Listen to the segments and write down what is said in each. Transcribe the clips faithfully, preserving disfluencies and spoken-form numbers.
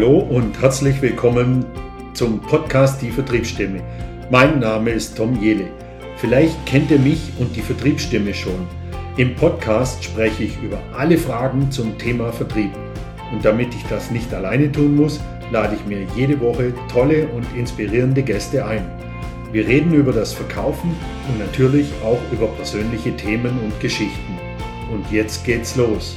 Hallo und herzlich willkommen zum Podcast Die Vertriebsstimme. Mein Name ist Tom Jehle. Vielleicht kennt ihr mich und die Vertriebsstimme schon. Im Podcast spreche ich über alle Fragen zum Thema Vertrieb. Und damit ich das nicht alleine tun muss, lade ich mir jede Woche tolle und inspirierende Gäste ein. Wir reden über das Verkaufen und natürlich auch über persönliche Themen und Geschichten. Und jetzt geht's los.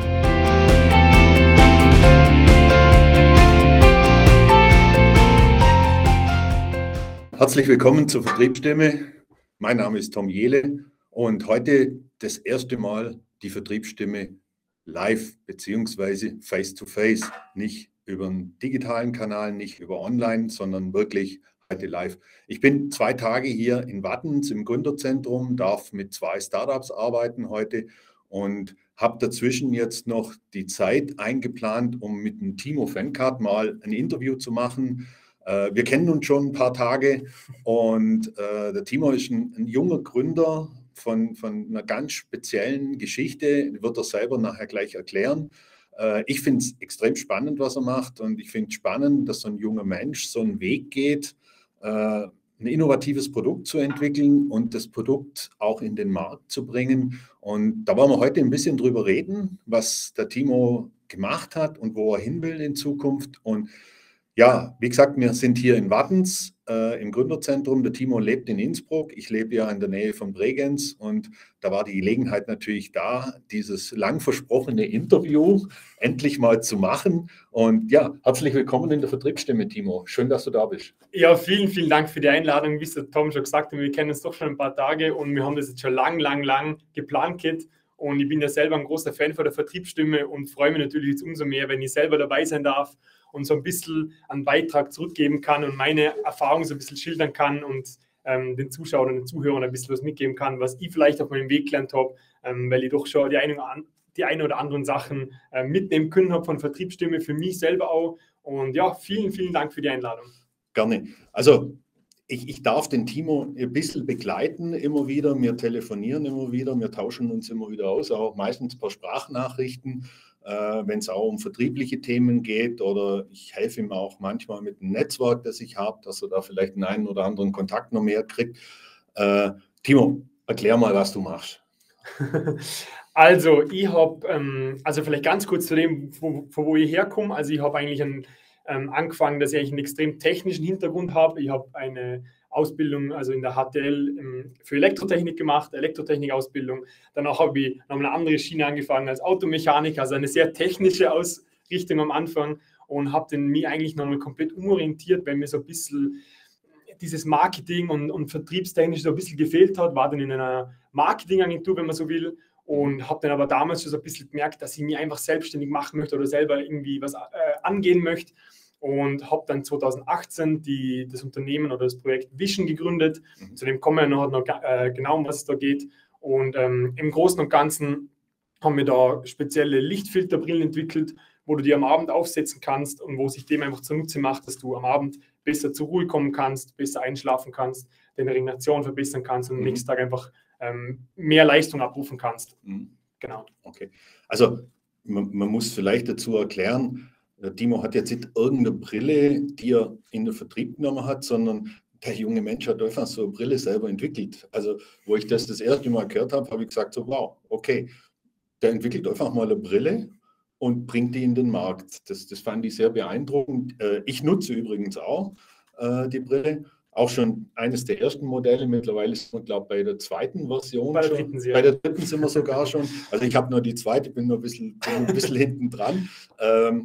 Herzlich willkommen zur Vertriebsstimme. Mein Name ist Tom Jehle und heute das erste Mal die Vertriebsstimme live bzw. face-to-face. Nicht über einen digitalen Kanal, nicht über online, sondern wirklich heute live. Ich bin zwei Tage hier in Wattens im Gründerzentrum, darf mit zwei Startups arbeiten heute und habe dazwischen jetzt noch die Zeit eingeplant, um mit dem Timo Fenkart mal ein Interview zu machen. Wir kennen uns schon ein paar Tage und äh, der Timo ist ein, ein junger Gründer von, von einer ganz speziellen Geschichte, die wird er selber nachher gleich erklären. Äh, ich finde es extrem spannend, was er macht, und ich finde es spannend, dass so ein junger Mensch so einen Weg geht, äh, ein innovatives Produkt zu entwickeln und das Produkt auch in den Markt zu bringen. Und da wollen wir heute ein bisschen drüber reden, was der Timo gemacht hat und wo er hin will in Zukunft. Und ja, wie gesagt, wir sind hier in Wattens äh, im Gründerzentrum. Der Timo lebt in Innsbruck. Ich lebe ja in der Nähe von Bregenz, und da war die Gelegenheit natürlich da, dieses lang versprochene Interview endlich mal zu machen. Und ja, herzlich willkommen in der Vertriebsstimme, Timo. Schön, dass du da bist. Ja, vielen, vielen Dank für die Einladung. Wie es der Tom schon gesagt hat, wir kennen uns doch schon ein paar Tage und wir haben das jetzt schon lang, lang, lang geplant, Kit. Und ich bin ja selber ein großer Fan von der Vertriebsstimme und freue mich natürlich jetzt umso mehr, wenn ich selber dabei sein darf und so ein bisschen einen Beitrag zurückgeben kann und meine Erfahrungen so ein bisschen schildern kann und ähm, den Zuschauern und den Zuhörern ein bisschen was mitgeben kann, was ich vielleicht auf meinem Weg gelernt habe, ähm, weil ich doch schon die eine oder, an, die eine oder anderen Sachen äh, mitnehmen können habe von Vertriebsstimme, für mich selber auch. Und ja, vielen, vielen Dank für die Einladung. Gerne. Also Ich, ich darf den Timo ein bisschen begleiten immer wieder. Wir telefonieren immer wieder, wir tauschen uns immer wieder aus, auch meistens per Sprachnachrichten, äh, wenn es auch um vertriebliche Themen geht, oder ich helfe ihm auch manchmal mit dem Netzwerk, das ich habe, dass er da vielleicht einen, einen oder anderen Kontakt noch mehr kriegt. Äh, Timo, erklär mal, was du machst. Also ich habe, ähm, also vielleicht ganz kurz zu dem, von wo, wo ich herkomme. Also ich habe eigentlich einen Ähm, angefangen, dass ich einen extrem technischen Hintergrund habe. Ich habe eine Ausbildung, also in der H T L ähm, für Elektrotechnik gemacht, Elektrotechnik-Ausbildung. Danach habe ich noch eine andere Schiene angefangen als Automechaniker, also eine sehr technische Ausrichtung am Anfang, und habe dann mich eigentlich nochmal komplett umorientiert, weil mir so ein bisschen dieses Marketing und, und vertriebstechnisch so ein bisschen gefehlt hat. War dann in einer Marketingagentur, wenn man so will, und habe dann aber damals schon so ein bisschen gemerkt, dass ich mich einfach selbstständig machen möchte oder selber irgendwie was äh, angehen möchte, und habe dann zwanzig achtzehn die, das Unternehmen oder das Projekt Vision gegründet. Mhm. Zu dem kommen wir noch, noch äh, genau, um was es da geht. Und ähm, im Großen und Ganzen haben wir da spezielle Lichtfilterbrillen entwickelt, wo du die am Abend aufsetzen kannst und wo sich dem einfach zunutze macht, dass du am Abend besser zur Ruhe kommen kannst, besser einschlafen kannst, deine Regeneration verbessern kannst und am mhm. nächsten Tag einfach ähm, mehr Leistung abrufen kannst. Mhm. Genau. Okay. Also man, man muss vielleicht dazu erklären, Timo hat jetzt nicht irgendeine Brille, die er in den Vertrieb genommen hat, sondern der junge Mensch hat einfach so eine Brille selber entwickelt. Also wo ich das das erste Mal gehört habe, habe ich gesagt so, wow, okay, der entwickelt einfach mal eine Brille und bringt die in den Markt. Das, das fand ich sehr beeindruckend. Ich nutze übrigens auch die Brille. Auch schon eines der ersten Modelle. Mittlerweile ist man, glaube ich, bei der zweiten Version bei der schon. Dritten, ja. Bei der dritten sind wir sogar schon. Also ich habe nur die zweite, bin nur ein bisschen, bin ein bisschen hinten dran. Ähm,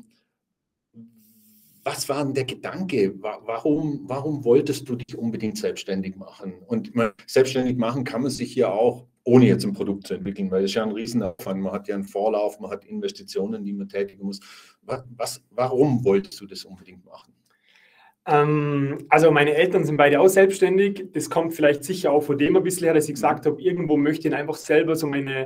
Was war denn der Gedanke? Warum, warum wolltest du dich unbedingt selbstständig machen? Und man, selbstständig machen kann man sich ja auch, ohne jetzt ein Produkt zu entwickeln, weil es ja ein Riesenaufwand. Man hat ja einen Vorlauf, man hat Investitionen, die man tätigen muss. Was, was, warum wolltest du das unbedingt machen? Ähm, also meine Eltern sind beide auch selbstständig. Das kommt vielleicht sicher auch von dem ein bisschen her, dass ich gesagt habe, irgendwo möchte ich einfach selber so meine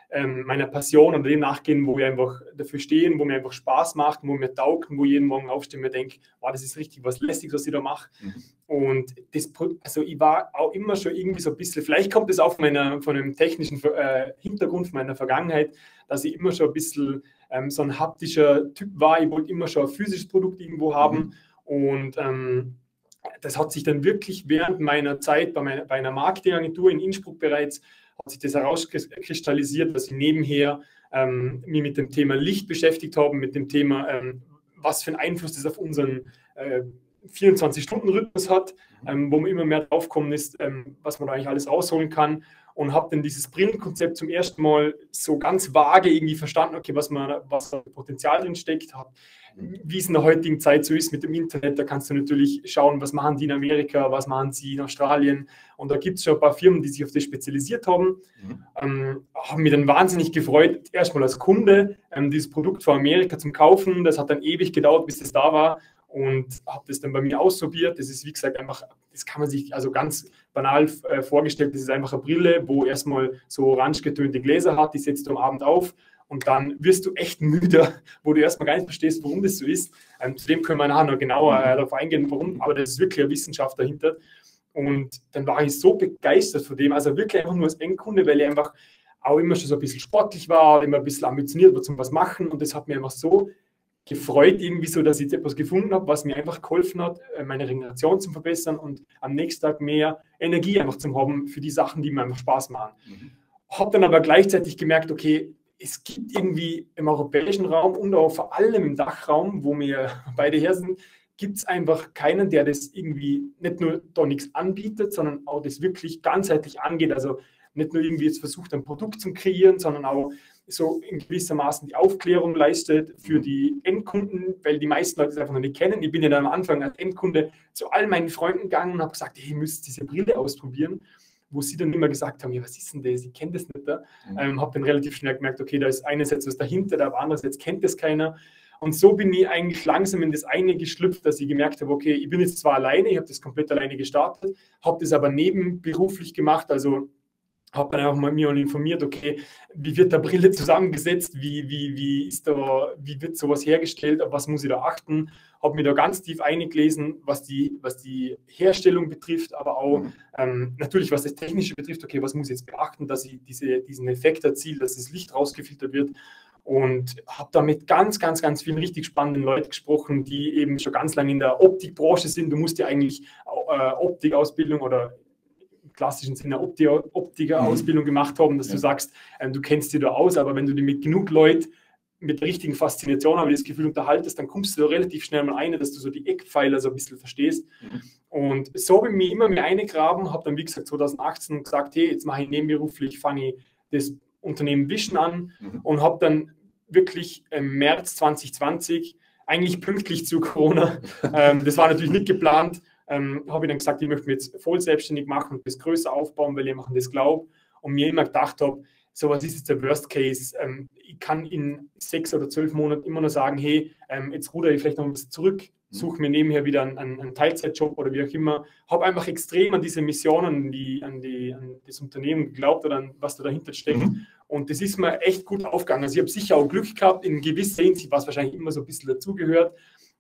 ähm, meiner Passion oder dem nachgehen, wo wir einfach dafür stehen, wo mir einfach Spaß macht, wo mir taugt, wo jeden Morgen aufstehe und mir denke, wow, das ist richtig was Lästiges, was ich da mache. Mhm. Und das, also ich war auch immer schon irgendwie so ein bisschen, vielleicht kommt das auch von, meiner, von einem technischen äh, Hintergrund von meiner Vergangenheit, dass ich immer schon ein bisschen ähm, so ein haptischer Typ war. Ich wollte immer schon ein physisches Produkt irgendwo haben. Mhm. Und ähm, das hat sich dann wirklich während meiner Zeit bei, meiner, bei einer Marketingagentur in Innsbruck bereits hat sich das herauskristallisiert, dass ich nebenher ähm, mich mit dem Thema Licht beschäftigt habe, mit dem Thema, ähm, was für einen Einfluss das auf unseren äh, vierundzwanzig-Stunden-Rhythmus hat, ähm, wo man immer mehr draufkommen ist, ähm, was man da eigentlich alles rausholen kann. Und habe dann dieses Brillenkonzept zum ersten Mal so ganz vage irgendwie verstanden, okay, was, man, was da Potenzial drin steckt, hat. Wie es in der heutigen Zeit so ist mit dem Internet, da kannst du natürlich schauen, was machen die in Amerika, was machen sie in Australien. Und da gibt es schon ein paar Firmen, die sich auf das spezialisiert haben. Mhm. Ähm, haben mich dann wahnsinnig gefreut, erstmal als Kunde ähm, dieses Produkt von Amerika zum Kaufen. Das hat dann ewig gedauert, bis das da war. Und habe das dann bei mir ausprobiert. Das ist, wie gesagt, einfach, das kann man sich also ganz banal äh, vorgestellt, das ist einfach eine Brille, wo erstmal so orange getönte Gläser hat, die setzt du am Abend auf. Und dann wirst du echt müde, wo du erstmal gar nicht verstehst, warum das so ist. Ähm, zudem können wir nachher noch genauer äh, darauf eingehen, warum, aber das ist wirklich eine Wissenschaft dahinter. Und dann war ich so begeistert von dem, also wirklich einfach nur als Endkunde, weil ich einfach auch immer schon so ein bisschen sportlich war, immer ein bisschen ambitioniert war zum was machen. Und das hat mir einfach so gefreut, irgendwie so, dass ich jetzt etwas gefunden habe, was mir einfach geholfen hat, meine Regeneration zu verbessern und am nächsten Tag mehr Energie einfach zu haben für die Sachen, die mir einfach Spaß machen. Mhm. Habe dann aber gleichzeitig gemerkt, okay, es gibt irgendwie im europäischen Raum und auch vor allem im Dachraum, wo wir beide her sind, gibt es einfach keinen, der das irgendwie nicht nur da nichts anbietet, sondern auch das wirklich ganzheitlich angeht. Also nicht nur irgendwie jetzt versucht, ein Produkt zu kreieren, sondern auch so in gewissermaßen die Aufklärung leistet für die Endkunden, weil die meisten Leute es einfach noch nicht kennen. Ich bin ja dann am Anfang als Endkunde zu all meinen Freunden gegangen und habe gesagt, hey, ihr müsst diese Brille ausprobieren, wo sie dann immer gesagt haben, ja, was ist denn das? Ich kenne das nicht. Da. Mhm. Ähm, habe dann relativ schnell gemerkt, okay, da ist einerseits was dahinter, aber andererseits kennt das keiner. Und so bin ich eigentlich langsam in das eine geschlüpft, dass ich gemerkt habe, okay, ich bin jetzt zwar alleine, ich habe das komplett alleine gestartet, habe das aber nebenberuflich gemacht, also habe dann auch mal mir informiert, okay, wie wird da Brille zusammengesetzt, wie, wie, wie, ist da, wie wird sowas hergestellt, auf was muss ich da achten, habe mir da ganz tief eingelesen, was die, was die Herstellung betrifft, aber auch mhm. ähm, natürlich, was das Technische betrifft, okay, was muss ich jetzt beachten, dass ich diese, diesen Effekt erziele, dass das Licht rausgefiltert wird. Und habe da mit ganz, ganz, ganz vielen richtig spannenden Leuten gesprochen, die eben schon ganz lange in der Optikbranche sind. Du musst ja eigentlich äh, Optikausbildung oder im klassischen Sinne Optiker-Ausbildung gemacht haben, dass ja. du sagst, ähm, du kennst dich da aus, aber wenn du dich mit genug Leuten mit der richtigen Faszination, habe ich das Gefühl, unterhaltest, dann kommst du da relativ schnell mal ein, dass du so die Eckpfeiler so ein bisschen verstehst. Mhm. Und so habe ich mich immer mehr eingegraben, habe dann, wie gesagt, zwanzig achtzehn gesagt, hey, jetzt mache ich nebenberuflich, fange ich das Unternehmen Vision an mhm. und habe dann wirklich im März zwanzig zwanzig, eigentlich pünktlich zu Corona, ähm, das war natürlich nicht geplant, ähm, habe ich dann gesagt, ich möchte mich jetzt voll selbstständig machen und das größer aufbauen, weil ich an das glaube und mir immer gedacht habe, so was ist jetzt der Worst Case, ähm, ich kann in sechs oder zwölf Monaten immer nur sagen, hey, ähm, jetzt rudere ich vielleicht noch ein bisschen zurück, suche mir nebenher wieder einen, einen Teilzeitjob oder wie auch immer, habe einfach extrem an diese Missionen, die, an, die, an das Unternehmen geglaubt oder an was da dahinter steckt. Mhm. Und das ist mir echt gut aufgegangen. Also ich habe sicher auch Glück gehabt, in gewisser Hinsicht, was wahrscheinlich immer so ein bisschen dazugehört.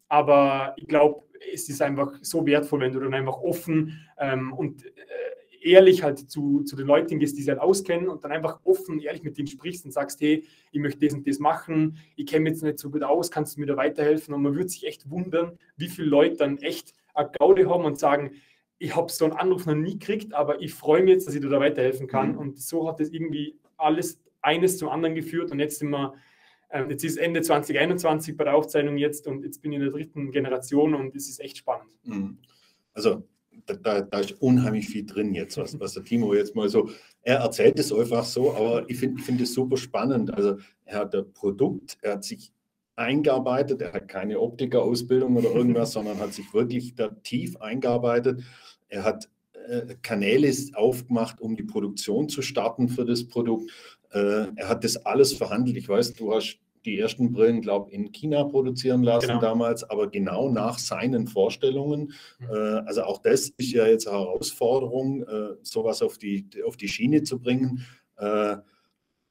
Aber ich glaube, es ist einfach so wertvoll, wenn du dann einfach offen ähm, und äh, ehrlich halt zu, zu den Leuten gehst, die sich halt auskennen und dann einfach offen und ehrlich mit denen sprichst und sagst, hey, ich möchte das und das machen, ich kenne mich jetzt nicht so gut aus, kannst du mir da weiterhelfen? Und man würde sich echt wundern, wie viele Leute dann echt eine Gaude haben und sagen, ich habe so einen Anruf noch nie gekriegt, aber ich freue mich jetzt, dass ich dir da weiterhelfen kann. Mhm. Und so hat das irgendwie alles eines zum anderen geführt und jetzt sind wir, äh, jetzt ist Ende zwanzig einundzwanzig bei der Aufzeichnung jetzt und jetzt bin ich in der dritten Generation und es ist echt spannend. Mhm. Also Da, da, da ist unheimlich viel drin jetzt, was, was der Timo jetzt mal so, er erzählt es einfach so, aber ich finde ich find es super spannend. Also er hat ein Produkt, er hat sich eingearbeitet, er hat keine Optikerausbildung oder irgendwas, sondern hat sich wirklich da tief eingearbeitet. Er hat äh, Kanäle aufgemacht, um die Produktion zu starten für das Produkt. Äh, er hat das alles verhandelt. Ich weiß, du hast die ersten Brillen, glaube ich, in China produzieren lassen genau. damals, aber genau nach seinen Vorstellungen. Mhm. Äh, also auch das ist ja jetzt eine Herausforderung, äh, sowas auf die, auf die Schiene zu bringen. Äh,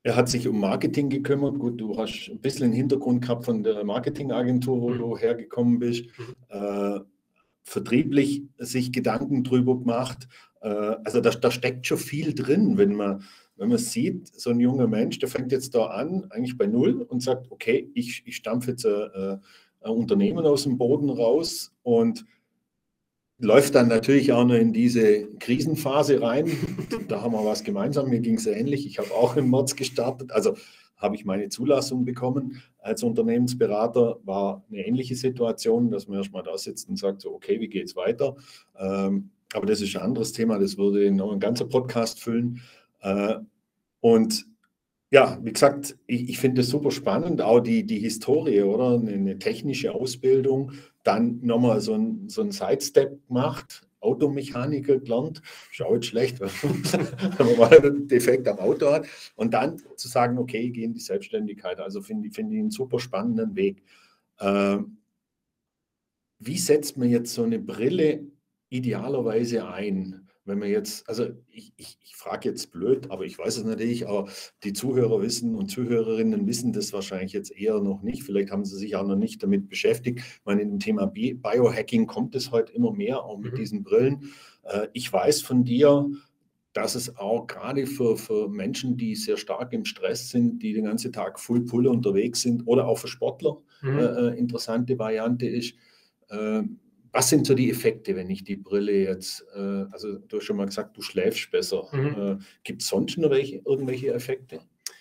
Er hat sich um Marketing gekümmert. Gut, du hast ein bisschen einen Hintergrund gehabt von der Marketingagentur, wo du hergekommen bist. Äh, vertrieblich sich Gedanken drüber gemacht. Äh, also da, da steckt schon viel drin, wenn man, wenn man sieht, so ein junger Mensch, der fängt jetzt da an, eigentlich bei Null und sagt, okay, ich, ich stampfe jetzt ein, ein Unternehmen aus dem Boden raus und läuft dann natürlich auch noch in diese Krisenphase rein. Da haben wir was gemeinsam. Mir ging es ähnlich. Ich habe auch im März gestartet. Also habe ich meine Zulassung bekommen als Unternehmensberater. War eine ähnliche Situation, dass man erstmal da sitzt und sagt, so, okay, wie geht es weiter? Ähm, aber das ist ein anderes Thema. Das würde noch ein ganzer Podcast füllen. Äh, und ja, wie gesagt, ich, ich finde das super spannend, auch die, die Historie, oder? Eine, eine technische Ausbildung, dann nochmal so ein, so ein Sidestep gemacht, Automechaniker gelernt, schaut schlecht, wenn man mal einen Defekt am Auto hat, und dann zu sagen, okay, ich gehe in die Selbstständigkeit. Also finde find ich einen super spannenden Weg. Ähm, wie setzt man jetzt so eine Brille idealerweise ein? Wenn man jetzt, also ich, ich, ich frage jetzt blöd, aber ich weiß es natürlich, aber die Zuhörer wissen und Zuhörerinnen wissen das wahrscheinlich jetzt eher noch nicht. Vielleicht haben sie sich auch noch nicht damit beschäftigt. Ich meine, in dem Thema Biohacking kommt es heute immer mehr, auch mit mhm. diesen Brillen. Ich weiß von dir, dass es auch gerade für, für Menschen, die sehr stark im Stress sind, die den ganzen Tag Full Pull unterwegs sind, oder auch für Sportler mhm. äh, interessante Variante ist. Äh, Was sind so die Effekte, wenn ich die Brille jetzt, äh, also du hast schon mal gesagt, du schläfst besser. Mhm. Äh, gibt es sonst noch welche, irgendwelche Effekte?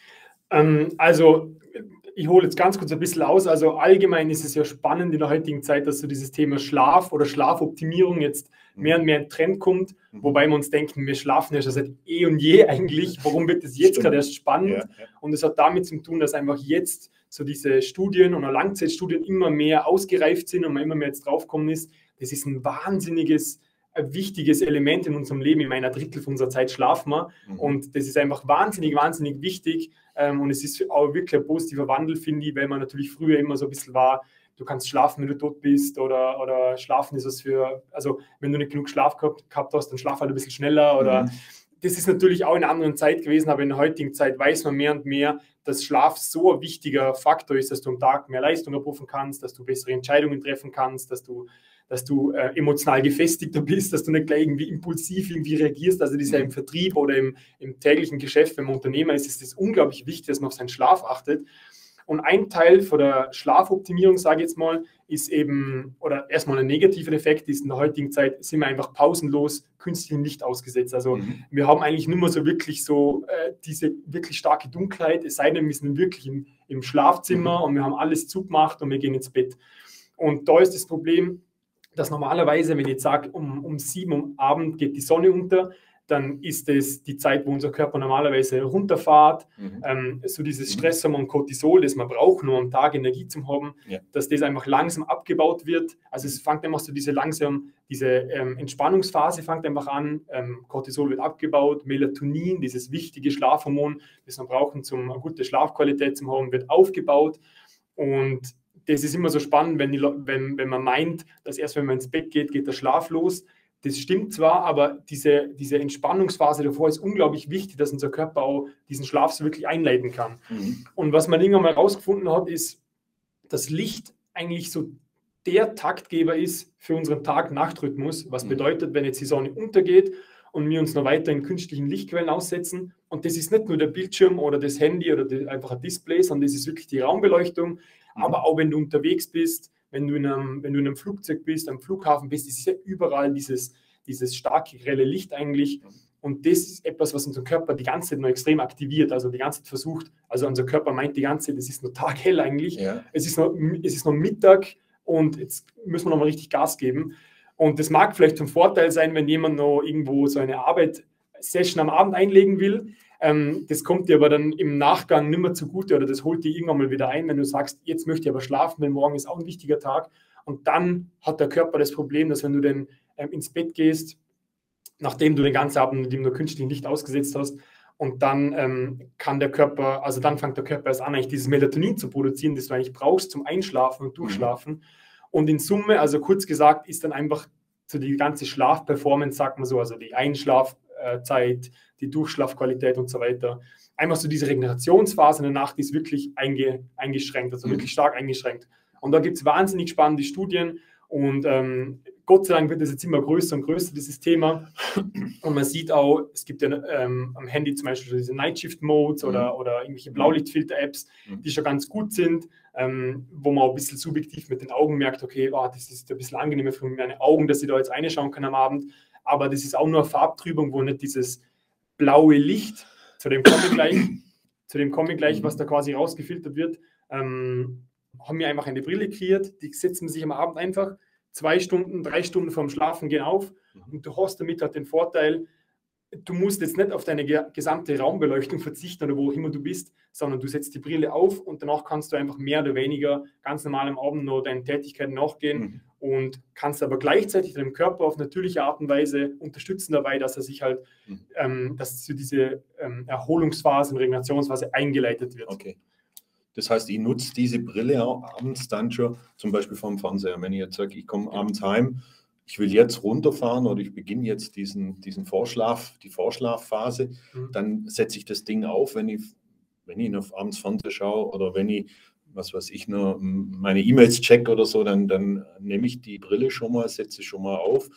Ähm, also ich hole jetzt ganz kurz ein bisschen aus. Also allgemein ist es ja spannend in der heutigen Zeit, dass so dieses Thema Schlaf oder Schlafoptimierung jetzt mhm. mehr und mehr in Trend kommt, mhm. wobei wir uns denken, wir schlafen ja schon seit eh und je eigentlich. Warum wird das jetzt gerade erst spannend? Ja, ja. Und es hat damit zu tun, dass einfach jetzt so diese Studien oder Langzeitstudien immer mehr ausgereift sind und man immer mehr jetzt draufgekommen ist, das ist ein wahnsinniges, ein wichtiges Element in unserem Leben. In einer Drittel von unserer Zeit schlafen wir. Mhm. Und das ist einfach wahnsinnig, wahnsinnig wichtig. Und es ist auch wirklich ein positiver Wandel, finde ich, weil man natürlich früher immer so ein bisschen war, du kannst schlafen, wenn du tot bist, oder, oder schlafen ist was für, also wenn du nicht genug Schlaf gehabt, gehabt hast, dann schlaf halt ein bisschen schneller. Oder mhm. Das ist natürlich auch in einer anderen Zeit gewesen, aber in der heutigen Zeit weiß man mehr und mehr, dass Schlaf so ein wichtiger Faktor ist, dass du am Tag mehr Leistung abrufen kannst, dass du bessere Entscheidungen treffen kannst, dass du, dass du äh, emotional gefestigter bist, dass du nicht gleich irgendwie impulsiv irgendwie reagierst. Also das ist ja im Vertrieb oder im, im täglichen Geschäft, wenn man Unternehmer ist, ist es unglaublich wichtig, dass man auf seinen Schlaf achtet. Und ein Teil von der Schlafoptimierung, sage ich jetzt mal, ist eben, oder erstmal ein negativer Effekt ist, in der heutigen Zeit sind wir einfach pausenlos künstlichem Licht ausgesetzt. Also mhm. wir haben eigentlich nicht mehr so wirklich so äh, diese wirklich starke Dunkelheit, es sei denn, wir sind wirklich im, im Schlafzimmer mhm. und wir haben alles zugemacht und wir gehen ins Bett. Und da ist das Problem, dass normalerweise, wenn ich jetzt sage, um, um sieben Uhr am Abend geht die Sonne unter, dann ist es die Zeit, wo unser Körper normalerweise runterfährt. Mhm. Ähm, so dieses Stresshormon Cortisol, das man braucht, um am Tag Energie zu haben, ja. dass das einfach langsam abgebaut wird. Also es fängt einfach so diese langsam, diese ähm, Entspannungsphase fängt einfach an. Ähm, Cortisol wird abgebaut, Melatonin, dieses wichtige Schlafhormon, das man braucht, um eine gute Schlafqualität zu haben, wird aufgebaut. Und das ist immer so spannend, wenn, die, wenn, wenn man meint, dass erst wenn man ins Bett geht, geht der Schlaf los. Das stimmt zwar, aber diese, diese Entspannungsphase davor ist unglaublich wichtig, dass unser Körper auch diesen Schlaf so wirklich einleiten kann. Mhm. Und was man irgendwann mal herausgefunden hat, ist, dass Licht eigentlich so der Taktgeber ist für unseren Tag-Nacht-Rhythmus. Was mhm. bedeutet, wenn jetzt die Sonne untergeht und wir uns noch weiter in künstlichen Lichtquellen aussetzen, und das ist nicht nur der Bildschirm oder das Handy oder die, einfach ein Display, sondern das ist wirklich die Raumbeleuchtung. Mhm. Aber auch wenn du unterwegs bist, wenn du in einem, wenn du in einem Flugzeug bist, am Flughafen bist, ist ja überall dieses, dieses starke, grelle Licht eigentlich. Und das ist etwas, was unser Körper die ganze Zeit noch extrem aktiviert, also die ganze Zeit versucht. Also unser Körper meint die ganze Zeit, es ist noch taghell eigentlich. Ja. Es ist noch, es ist noch Mittag und jetzt müssen wir noch mal richtig Gas geben. Und das mag vielleicht zum Vorteil sein, wenn jemand noch irgendwo so eine Arbeit-Session am Abend einlegen will. Ähm, das kommt dir aber dann im Nachgang nicht mehr zugute oder das holt dir irgendwann mal wieder ein, wenn du sagst, jetzt möchte ich aber schlafen, weil morgen ist auch ein wichtiger Tag. Und dann hat der Körper das Problem, dass wenn du dann ähm, ins Bett gehst, nachdem du den ganzen Abend mit dem nur künstlichen Licht ausgesetzt hast, und dann ähm, kann der Körper, also dann fängt der Körper erst an, eigentlich dieses Melatonin zu produzieren, das du eigentlich brauchst zum Einschlafen und Durchschlafen. Mhm. Und in Summe, also kurz gesagt, ist dann einfach so die ganze Schlafperformance, sagt man so, also die Einschlaf, Schlafzeit, die Durchschlafqualität und so weiter. Einfach so diese Regenerationsphase in der Nacht ist wirklich einge, eingeschränkt, also mhm. wirklich stark eingeschränkt. Und da gibt es wahnsinnig spannende Studien und ähm, Gott sei Dank wird das jetzt immer größer und größer, dieses Thema. Und man sieht auch, es gibt ja ähm, am Handy zum Beispiel diese Night-Shift-Modes mhm. oder, oder irgendwelche Blaulichtfilter-Apps, mhm. die schon ganz gut sind, ähm, wo man auch ein bisschen subjektiv mit den Augen merkt, okay, oh, das ist ein bisschen angenehmer für meine Augen, dass ich da jetzt reinschauen kann am Abend. Aber das ist auch nur eine Farbtrübung, wo nicht dieses blaue Licht, zu dem komme ich gleich, zu dem komme ich gleich, was da quasi rausgefiltert wird, ähm, haben wir einfach eine Brille kreiert, die setzen sich am Abend einfach zwei Stunden, drei Stunden vorm Schlafen gehen auf und du hast damit halt den Vorteil, du musst jetzt nicht auf deine gesamte Raumbeleuchtung verzichten oder wo auch immer du bist, sondern du setzt die Brille auf und danach kannst du einfach mehr oder weniger ganz normal am Abend noch deinen Tätigkeiten nachgehen mhm. und kannst aber gleichzeitig deinem Körper auf natürliche Art und Weise unterstützen dabei, dass er sich halt, mhm. ähm, dass so diese ähm, Erholungsphase und Regenerationsphase eingeleitet wird. Okay. Das heißt, ich nutze diese Brille auch abends dann schon, zum Beispiel vom Fernseher. Wenn ich jetzt sage, ich komme abends heim, ich will jetzt runterfahren oder ich beginne jetzt diesen, diesen Vorschlaf, die Vorschlafphase, mhm. dann setze ich das Ding auf, wenn ich, wenn ich noch abends Fernseher schaue oder wenn ich, was weiß ich, nur meine E-Mails check oder so, dann, dann nehme ich die Brille schon mal, setze schon mal auf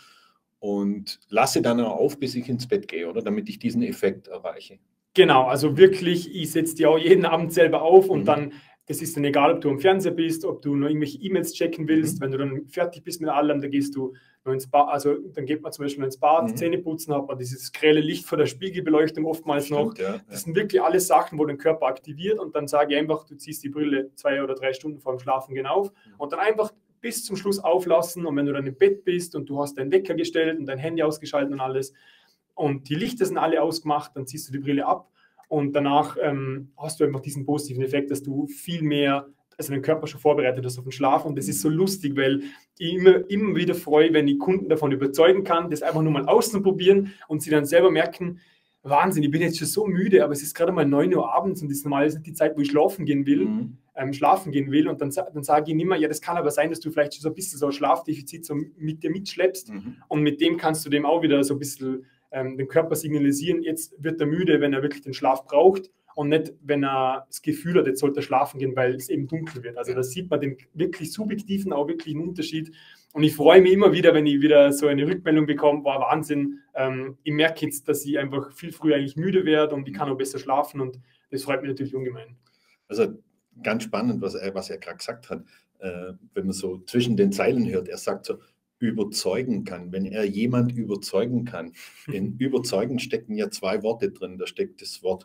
und lasse dann auch auf, bis ich ins Bett gehe, oder? Damit ich diesen Effekt erreiche. Genau, also wirklich, ich setze die auch jeden Abend selber auf und mhm. dann, das ist dann egal, ob du am Fernseher bist, ob du noch irgendwelche E-Mails checken willst, mhm. wenn du dann fertig bist mit allem, dann gehst du noch ins Bad, also dann geht man zum Beispiel ins Bad, mhm. Zähne putzen, hat man dieses grelle Licht vor der Spiegelbeleuchtung oftmals Stimmt, noch. Ja, ja. Das sind wirklich alles Sachen, wo den Körper aktiviert und dann sage ich einfach, du ziehst die Brille zwei oder drei Stunden vor dem Schlafengehen auf mhm. und dann einfach bis zum Schluss auflassen und wenn du dann im Bett bist und du hast deinen Wecker gestellt und dein Handy ausgeschaltet und alles und die Lichter sind alle ausgemacht, dann ziehst du die Brille ab. Und danach ähm, hast du einfach diesen positiven Effekt, dass du viel mehr, also deinen Körper schon vorbereitet hast auf den Schlaf. Und das ist so lustig, weil ich immer, immer wieder freue, wenn ich Kunden davon überzeugen kann, das einfach nur mal auszuprobieren und sie dann selber merken, Wahnsinn, ich bin jetzt schon so müde, aber es ist gerade mal neun Uhr abends und das ist normalerweise die Zeit, wo ich schlafen gehen will, mhm. ähm, schlafen gehen will. Und dann, dann sage ich immer, ja, das kann aber sein, dass du vielleicht schon so ein bisschen so ein Schlafdefizit so mit dir mitschleppst. Mhm. Und mit dem kannst du dem auch wieder so ein bisschen den Körper signalisieren, jetzt wird er müde, wenn er wirklich den Schlaf braucht und nicht, wenn er das Gefühl hat, jetzt sollte er schlafen gehen, weil es eben dunkel wird. Also da sieht man den wirklich subjektiven, auch wirklich einen Unterschied. Und ich freue mich immer wieder, wenn ich wieder so eine Rückmeldung bekomme, war Wahnsinn. Ähm, ich merke jetzt, dass ich einfach viel früher eigentlich müde werde und ich kann auch besser schlafen und das freut mich natürlich ungemein. Also ganz spannend, was er, was er gerade gesagt hat, äh, wenn man so zwischen den Zeilen hört, er sagt so, überzeugen kann, wenn er jemand überzeugen kann. In überzeugen stecken ja zwei Worte drin. Da steckt das Wort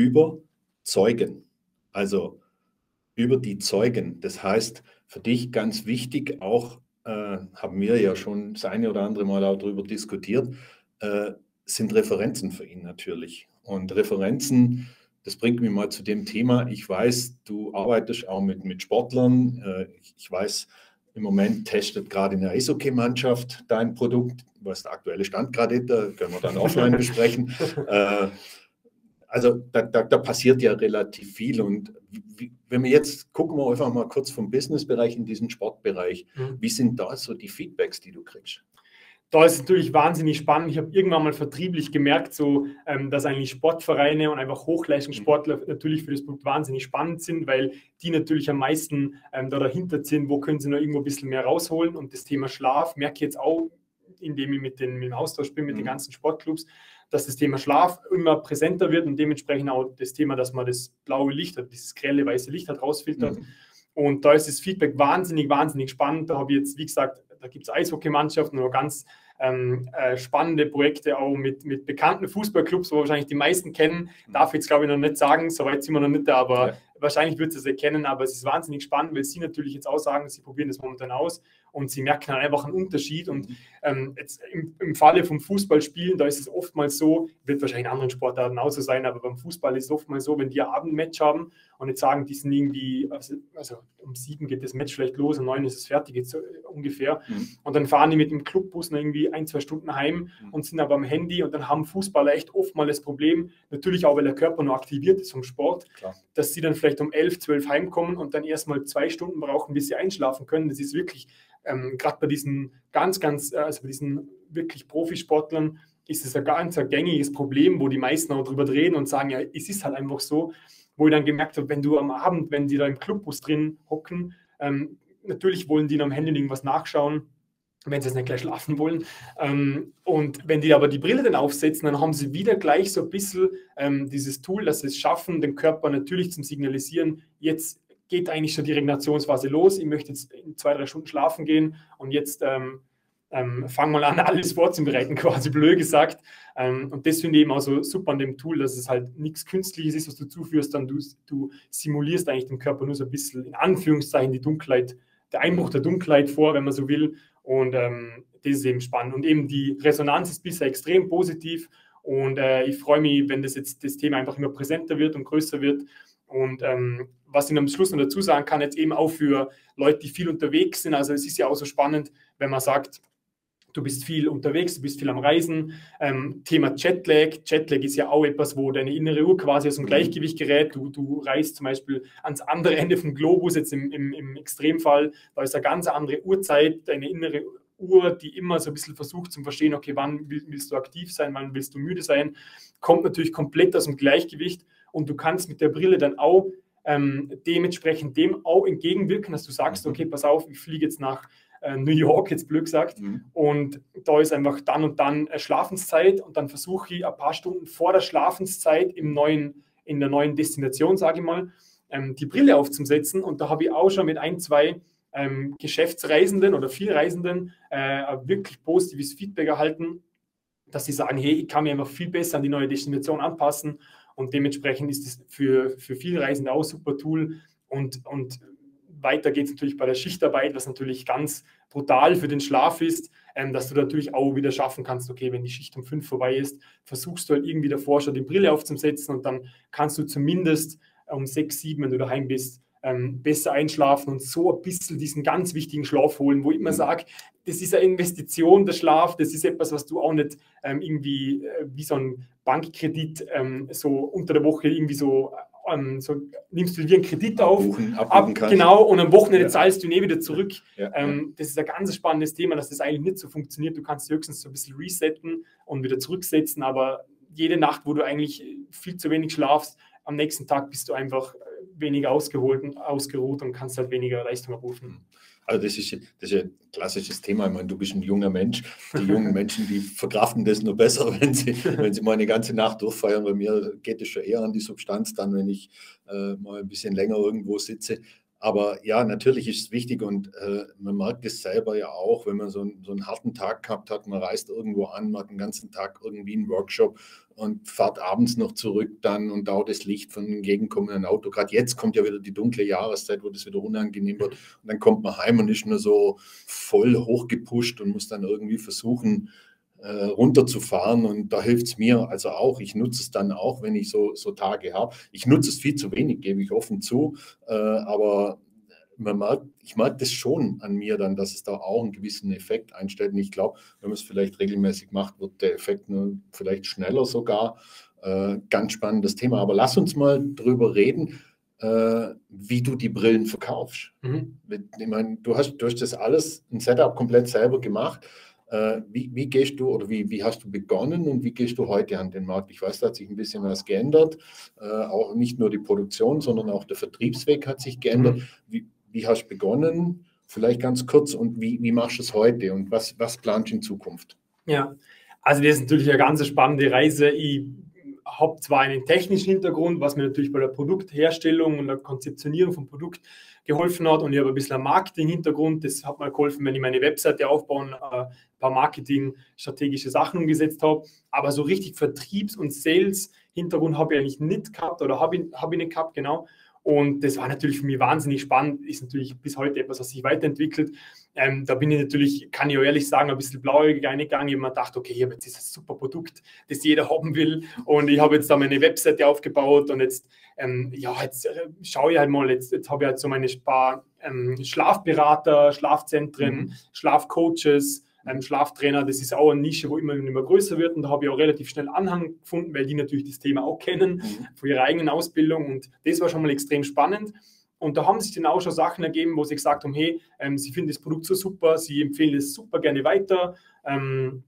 überzeugen, also über die Zeugen. Das heißt, für dich ganz wichtig, auch äh, haben wir ja schon das eine oder andere Mal auch darüber diskutiert, äh, sind Referenzen für ihn natürlich. Und Referenzen, das bringt mich mal zu dem Thema, ich weiß, du arbeitest auch mit, mit Sportlern, äh, ich weiß, im Moment testet gerade eine Eishockey-Mannschaft dein Produkt, was der aktuelle Stand gerade ist, da können wir dann offline besprechen. äh, also da, da, da passiert ja relativ viel und wie, wenn wir jetzt, gucken wir einfach mal kurz vom Businessbereich in diesen Sportbereich, mhm. wie sind da so die Feedbacks, die du kriegst? Da ist es natürlich wahnsinnig spannend. Ich habe irgendwann mal vertrieblich gemerkt, so, ähm, dass eigentlich Sportvereine und einfach Hochleistungssportler mhm. natürlich für das Produkt wahnsinnig spannend sind, weil die natürlich am meisten ähm, da dahinter sind, wo können sie noch irgendwo ein bisschen mehr rausholen. Und das Thema Schlaf merke ich jetzt auch, indem ich mit, den, mit dem Austausch bin mit mhm. den ganzen Sportclubs, dass das Thema Schlaf immer präsenter wird und dementsprechend auch das Thema, dass man das blaue Licht hat, dieses grelle weiße Licht hat rausfiltert. Mhm. Und da ist das Feedback wahnsinnig, wahnsinnig spannend. Da habe ich jetzt, wie gesagt, da gibt es Eishockeymannschaften oder ganz ähm, äh, spannende Projekte auch mit, mit bekannten Fußballclubs, wo wahrscheinlich die meisten kennen. Darf ich jetzt, glaube ich, noch nicht sagen, soweit sind wir noch nicht da, aber ja. wahrscheinlich wird es erkennen. Aber es ist wahnsinnig spannend, weil sie natürlich jetzt auch sagen, sie probieren das momentan aus und sie merken dann einfach einen Unterschied. Und ähm, jetzt im, im Falle vom Fußballspielen, da ist es oftmals so, wird wahrscheinlich in anderen Sportarten auch so sein, aber beim Fußball ist es oftmals so, wenn die ein Abendmatch haben und jetzt sagen, die sind irgendwie, also, also um sieben geht das Match vielleicht los, um neun ist es fertig, jetzt so ungefähr. Mhm. Und dann fahren die mit dem Clubbus noch irgendwie ein, zwei Stunden heim mhm. und sind aber am Handy und dann haben Fußballer echt oftmals das Problem, natürlich auch, weil der Körper noch aktiviert ist vom Sport, Klar. dass sie dann vielleicht um elf, zwölf heimkommen und dann erstmal zwei Stunden brauchen, bis sie einschlafen können. Das ist wirklich, ähm, gerade bei diesen ganz, ganz, also bei diesen wirklich Profisportlern, ist es ein ganz ein gängiges Problem, wo die meisten auch drüber reden und sagen, ja, es ist halt einfach so, wo ich dann gemerkt habe, wenn du am Abend, wenn die da im Clubbus drin hocken, ähm, natürlich wollen die am Handy irgendwas nachschauen, wenn sie jetzt nicht gleich schlafen wollen. Ähm, und wenn die aber die Brille dann aufsetzen, dann haben sie wieder gleich so ein bisschen ähm, dieses Tool, dass sie es schaffen, den Körper natürlich zum Signalisieren, jetzt geht eigentlich schon die Regenerationsphase los, ich möchte jetzt in zwei, drei Stunden schlafen gehen und jetzt ähm, ähm, fang mal an, alles vorzubereiten, quasi blöd gesagt. Ähm, und das finde ich eben auch so super an dem Tool, dass es halt nichts Künstliches ist, was du zuführst, dann du, du simulierst eigentlich dem Körper nur so ein bisschen, in Anführungszeichen, die Dunkelheit, der Einbruch der Dunkelheit vor, wenn man so will. Und ähm, das ist eben spannend. Und eben die Resonanz ist bisher extrem positiv. Und äh, ich freue mich, wenn das jetzt das Thema einfach immer präsenter wird und größer wird. Und ähm, was ich am Schluss noch dazu sagen kann, jetzt eben auch für Leute, die viel unterwegs sind. Also es ist ja auch so spannend, wenn man sagt, du bist viel unterwegs, du bist viel am Reisen. Ähm, Thema Jetlag. Jetlag ist ja auch etwas, wo deine innere Uhr quasi aus dem Gleichgewicht gerät. Du, du reist zum Beispiel ans andere Ende vom Globus, jetzt im, im, im Extremfall. Da ist eine ganz andere Uhrzeit, deine innere Uhr, die immer so ein bisschen versucht zu verstehen, okay, wann willst du aktiv sein, wann willst du müde sein, kommt natürlich komplett aus dem Gleichgewicht. Und du kannst mit der Brille dann auch ähm, dementsprechend dem auch entgegenwirken, dass du sagst, okay, pass auf, ich fliege jetzt nach New York, jetzt blöd gesagt, mhm. und da ist einfach dann und dann Schlafenszeit und dann versuche ich ein paar Stunden vor der Schlafenszeit im neuen, in der neuen Destination, sage ich mal, ähm, die Brille aufzusetzen und da habe ich auch schon mit ein, zwei ähm, Geschäftsreisenden oder Vielreisenden äh, wirklich positives Feedback erhalten, dass sie sagen, hey, ich kann mich einfach viel besser an die neue Destination anpassen und dementsprechend ist es für, für Vielreisende auch ein super Tool und, und weiter geht es natürlich bei der Schichtarbeit, was natürlich ganz brutal für den Schlaf ist, ähm, dass du natürlich auch wieder schaffen kannst, okay, wenn die Schicht um fünf vorbei ist, versuchst du halt irgendwie davor schon die Brille aufzusetzen und dann kannst du zumindest um sechs, sieben, wenn du daheim bist, ähm, besser einschlafen und so ein bisschen diesen ganz wichtigen Schlaf holen, wo ich immer sage, das ist eine Investition, der Schlaf, das ist etwas, was du auch nicht ähm, irgendwie äh, wie so ein Bankkredit ähm, so unter der Woche irgendwie so So, nimmst du dir einen Kredit abbuchen, auf, abbuchen ab, genau, und am Wochenende ja. zahlst du ihn eh wieder zurück. Ja, ähm, ja. Das ist ein ganz spannendes Thema, dass das eigentlich nicht so funktioniert. Du kannst höchstens so ein bisschen resetten und wieder zurücksetzen, aber jede Nacht, wo du eigentlich viel zu wenig schlafst, am nächsten Tag bist du einfach weniger ausgeholt und ausgeruht und kannst halt weniger Leistung abrufen. Also das ist, das ist ein klassisches Thema. Ich meine, du bist ein junger Mensch. Die jungen Menschen, die verkraften das nur besser, wenn sie, wenn sie mal eine ganze Nacht durchfeiern. Bei mir geht es schon eher an die Substanz dann, wenn ich äh, mal ein bisschen länger irgendwo sitze. Aber ja, natürlich ist es wichtig und äh, man merkt es selber ja auch, wenn man so, ein, so einen harten Tag gehabt hat, man reist irgendwo an, man hat den ganzen Tag irgendwie einen Workshop und fährt abends noch zurück dann und dauert das Licht von einem entgegenkommenden Auto. Gerade jetzt kommt ja wieder die dunkle Jahreszeit, wo das wieder unangenehm wird. Und dann kommt man heim und ist nur so voll hochgepusht und muss dann irgendwie versuchen, äh, runterzufahren. Und da hilft es mir also auch. Ich nutze es dann auch, wenn ich so, so Tage habe. Ich nutze es viel zu wenig, gebe ich offen zu. Äh, aber man merkt, ich merke das schon an mir dann, dass es da auch einen gewissen Effekt einstellt. Und ich glaube, wenn man es vielleicht regelmäßig macht, wird der Effekt nur vielleicht schneller sogar. Äh, ganz spannendes Thema. Aber lass uns mal drüber reden, äh, wie du die Brillen verkaufst. Mhm. Ich meine, du hast, du hast das alles, ein Setup komplett selber gemacht. Äh, wie, wie gehst du oder wie, wie hast du begonnen und wie gehst du heute an den Markt? Ich weiß, da hat sich ein bisschen was geändert. Äh, auch nicht nur die Produktion, sondern auch der Vertriebsweg hat sich geändert. Mhm. Wie, Wie hast du begonnen? Vielleicht ganz kurz und wie, wie machst du es heute und was, was planst du in Zukunft? Ja, also das ist natürlich eine ganz spannende Reise. Ich habe zwar einen technischen Hintergrund, was mir natürlich bei der Produktherstellung und der Konzeptionierung vom Produkt geholfen hat und ich habe ein bisschen einen Marketing-Hintergrund. Das hat mir geholfen, wenn ich meine Webseite aufbauen, ein paar Marketing-strategische Sachen umgesetzt habe. Aber so richtig Vertriebs- und Sales-Hintergrund habe ich eigentlich nicht gehabt oder habe ich, habe ich nicht gehabt, genau. Und das war natürlich für mich wahnsinnig spannend, ist natürlich bis heute etwas, was sich weiterentwickelt. Ähm, da bin ich natürlich, kann ich auch ehrlich sagen, ein bisschen blauäugig eingegangen. Ich habe mir gedacht, okay, ich habe jetzt dieses super Produkt, das jeder haben will. Und ich habe jetzt da meine Webseite aufgebaut und jetzt, ähm, ja, jetzt äh, schaue ich halt mal, jetzt, jetzt habe ich halt so meine paar ähm, Schlafberater, Schlafzentren, mhm. Schlafcoaches, Ähm, Schlaftrainer, das ist auch eine Nische, wo immer, immer größer wird und da habe ich auch relativ schnell Anhang gefunden, weil die natürlich das Thema auch kennen, mhm. von ihrer eigenen Ausbildung und das war schon mal extrem spannend und da haben sich dann auch schon Sachen ergeben, wo sie gesagt haben, hey, ähm, sie finden das Produkt so super, sie empfehlen es super gerne weiter, ähm,